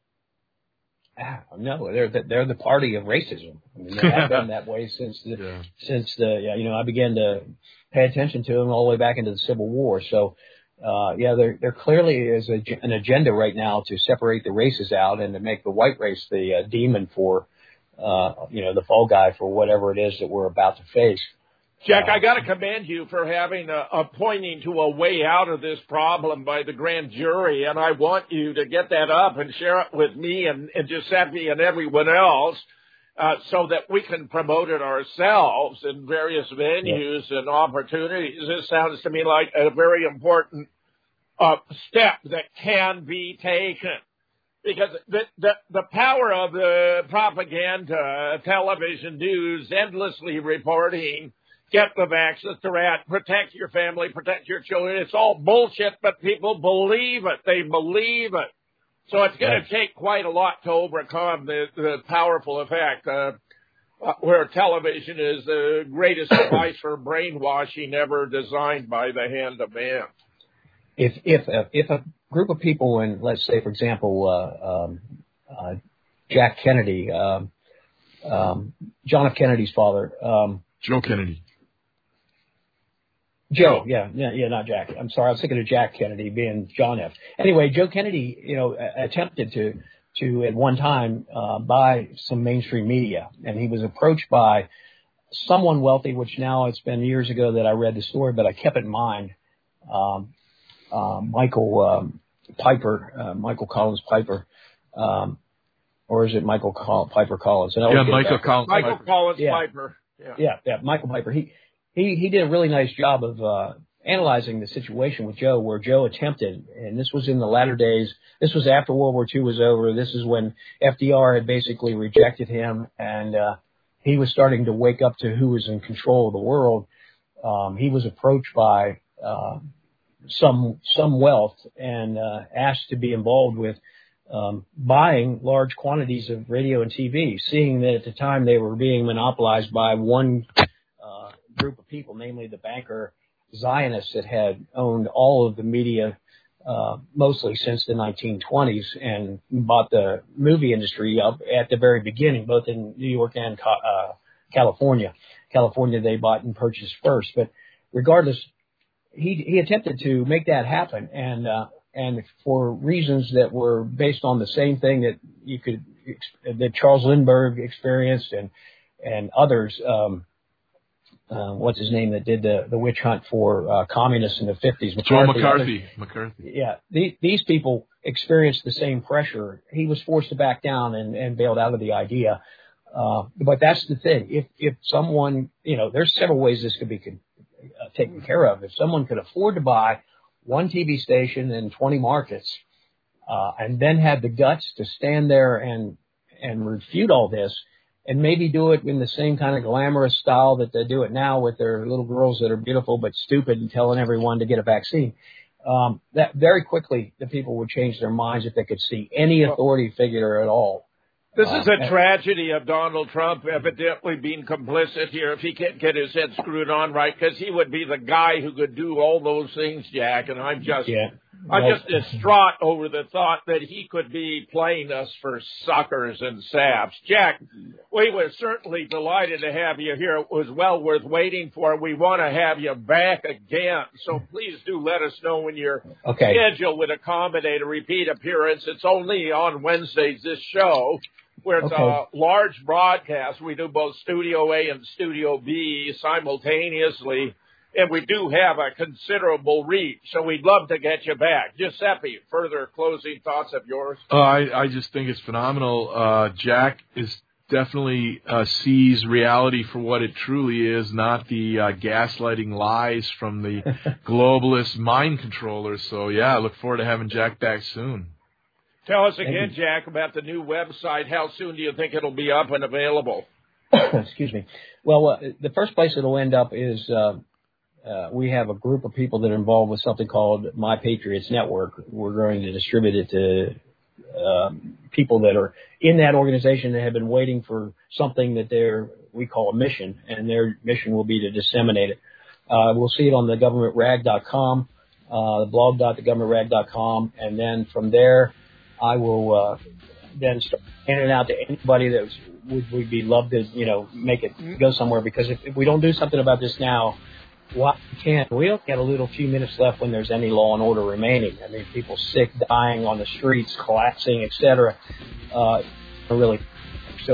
No, they're the party of racism. I mean, they have been that way since I began to pay attention to them all the way back into the Civil War. So, there clearly is an agenda right now to separate the races out and to make the white race the demon for, the fall guy for whatever it is that we're about to face. Jack, I got to commend you for having pointing to a way out of this problem by the grand jury, and I want you to get that up and share it with me and Giuseppe and everyone else so that we can promote it ourselves in various venues and opportunities. This sounds to me like a very important step that can be taken. Because the power of the propaganda, television news, endlessly reporting, get the vaccine, the rat, protect your family, protect your children. It's all bullshit, but people believe it. They believe it. So it's going to take quite a lot to overcome the powerful effect where television is the greatest device for brainwashing ever designed by the hand of man. If a group of people, and let's say, for example, Jack Kennedy, John F. Kennedy's father, Joe Kennedy. Joe, not Jack. I'm sorry, I was thinking of Jack Kennedy being John F. Anyway, Joe Kennedy, attempted to at one time buy some mainstream media, and he was approached by someone wealthy, which now it's been years ago that I read the story, but I kept it in mind. Michael Collins Piper, or is it Michael Piper Collins? Michael Collins Piper. Yeah, Michael Piper. He did a really nice job of analyzing the situation with Joe, where Joe attempted, and this was in the latter days. This was after World War II was over. This is when FDR had basically rejected him, and he was starting to wake up to who was in control of the world. He was approached by some wealth and asked to be involved with buying large quantities of radio and TV, seeing that at the time they were being monopolized by one group of people, namely the banker Zionists that had owned all of the media mostly since the 1920s and bought the movie industry up at the very beginning, both in New York and California. California they bought and purchased first, but regardless, he attempted to make that happen, and for reasons that were based on the same thing that Charles Lindbergh experienced and others, what's his name that did the witch hunt for communists in the 50s? Joe McCarthy. Yeah, these people experienced the same pressure. He was forced to back down and bailed out of the idea. But that's the thing. If someone, there's several ways this could be taken care of. If someone could afford to buy one TV station in 20 markets, and then had the guts to stand there and refute all this, and maybe do it in the same kind of glamorous style that they do it now with their little girls that are beautiful but stupid and telling everyone to get a vaccine. That very quickly the people would change their minds if they could see any authority figure at all. This is a tragedy of Donald Trump evidently being complicit here if he can't get his head screwed on right, because he would be the guy who could do all those things, Jack, and I'm just distraught over the thought that he could be playing us for suckers and saps. Jack, we were certainly delighted to have you here. It was well worth waiting for. We want to have you back again, so please do let us know when your schedule would accommodate a repeat appearance. It's only on Wednesdays, this show, where it's a large broadcast. We do both Studio A and Studio B simultaneously, and we do have a considerable reach, so we'd love to get you back. Giuseppe, further closing thoughts of yours? I just think it's phenomenal. Jack is definitely sees reality for what it truly is, not the gaslighting lies from the globalist mind controllers. So, yeah, I look forward to having Jack back soon. Tell us again, Jack, about the new website. How soon do you think it'll be up and available? Excuse me. Well, the first place it'll end up is we have a group of people that are involved with something called My Patriots Network. We're going to distribute it to people that are in that organization that have been waiting for something that we call a mission, and their mission will be to disseminate it. We'll see it on the governmentrag.com, the blog.thegovernmentrag.com, and then from there I will then start handing it out to anybody that would be love to, make it go somewhere, because if we don't do something about this now, we only got a little few minutes left when there's any law and order remaining. I mean, people sick, dying on the streets, collapsing, etc. Really. So.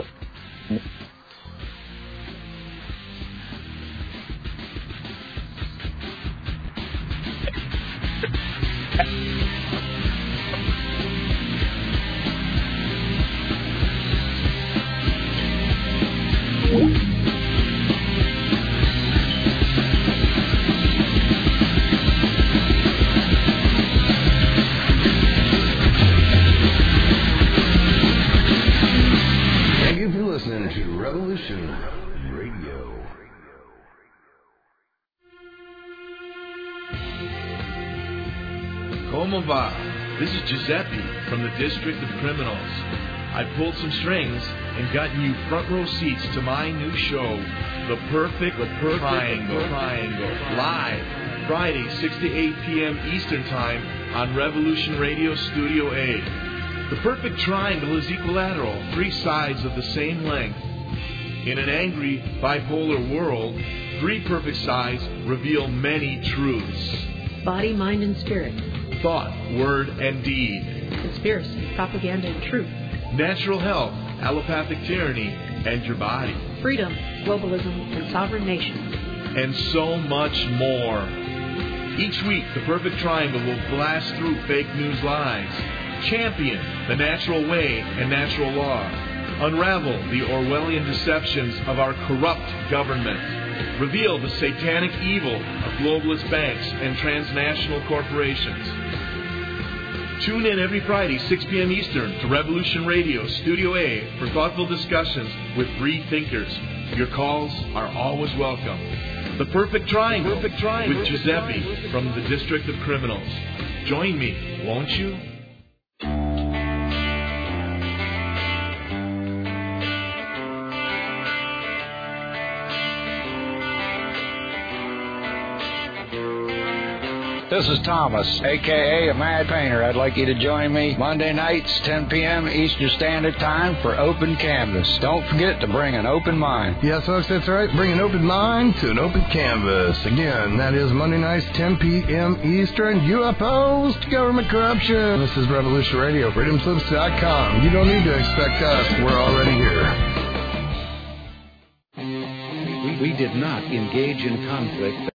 This is Giuseppe from the District of Criminals. I pulled some strings and gotten you front row seats to my new show, The Perfect Triangle. Live, Friday, 6 to 8 p.m. Eastern Time on Revolution Radio Studio A. The Perfect Triangle is equilateral, 3 sides of the same length. In an angry, bipolar world, 3 perfect sides reveal many truths. Body, mind, and spirit. Thought, word, and deed. Conspiracy, propaganda, and truth. Natural health, allopathic tyranny, and your body. Freedom, globalism, and sovereign nations. And so much more. Each week, the Perfect Triangle will blast through fake news lies, champion the natural way and natural law, unravel the Orwellian deceptions of our corrupt government, reveal the satanic evil of globalist banks and transnational corporations. Tune in every Friday, 6 p.m. Eastern, to Revolution Radio Studio A for thoughtful discussions with free thinkers. Your calls are always welcome. The Perfect Triangle with Giuseppe from the District of Criminals. Join me, won't you? This is Thomas, a.k.a. a Mad Painter. I'd like you to join me Monday nights, 10 p.m. Eastern Standard Time for Open Canvas. Don't forget to bring an open mind. Yes, folks, that's right. Bring an open mind to an open canvas. Again, that is Monday nights, 10 p.m. Eastern. UFOs to government corruption. This is Revolution Radio, freedomslips.com. You don't need to expect us. We're already here. We did not engage in conflict.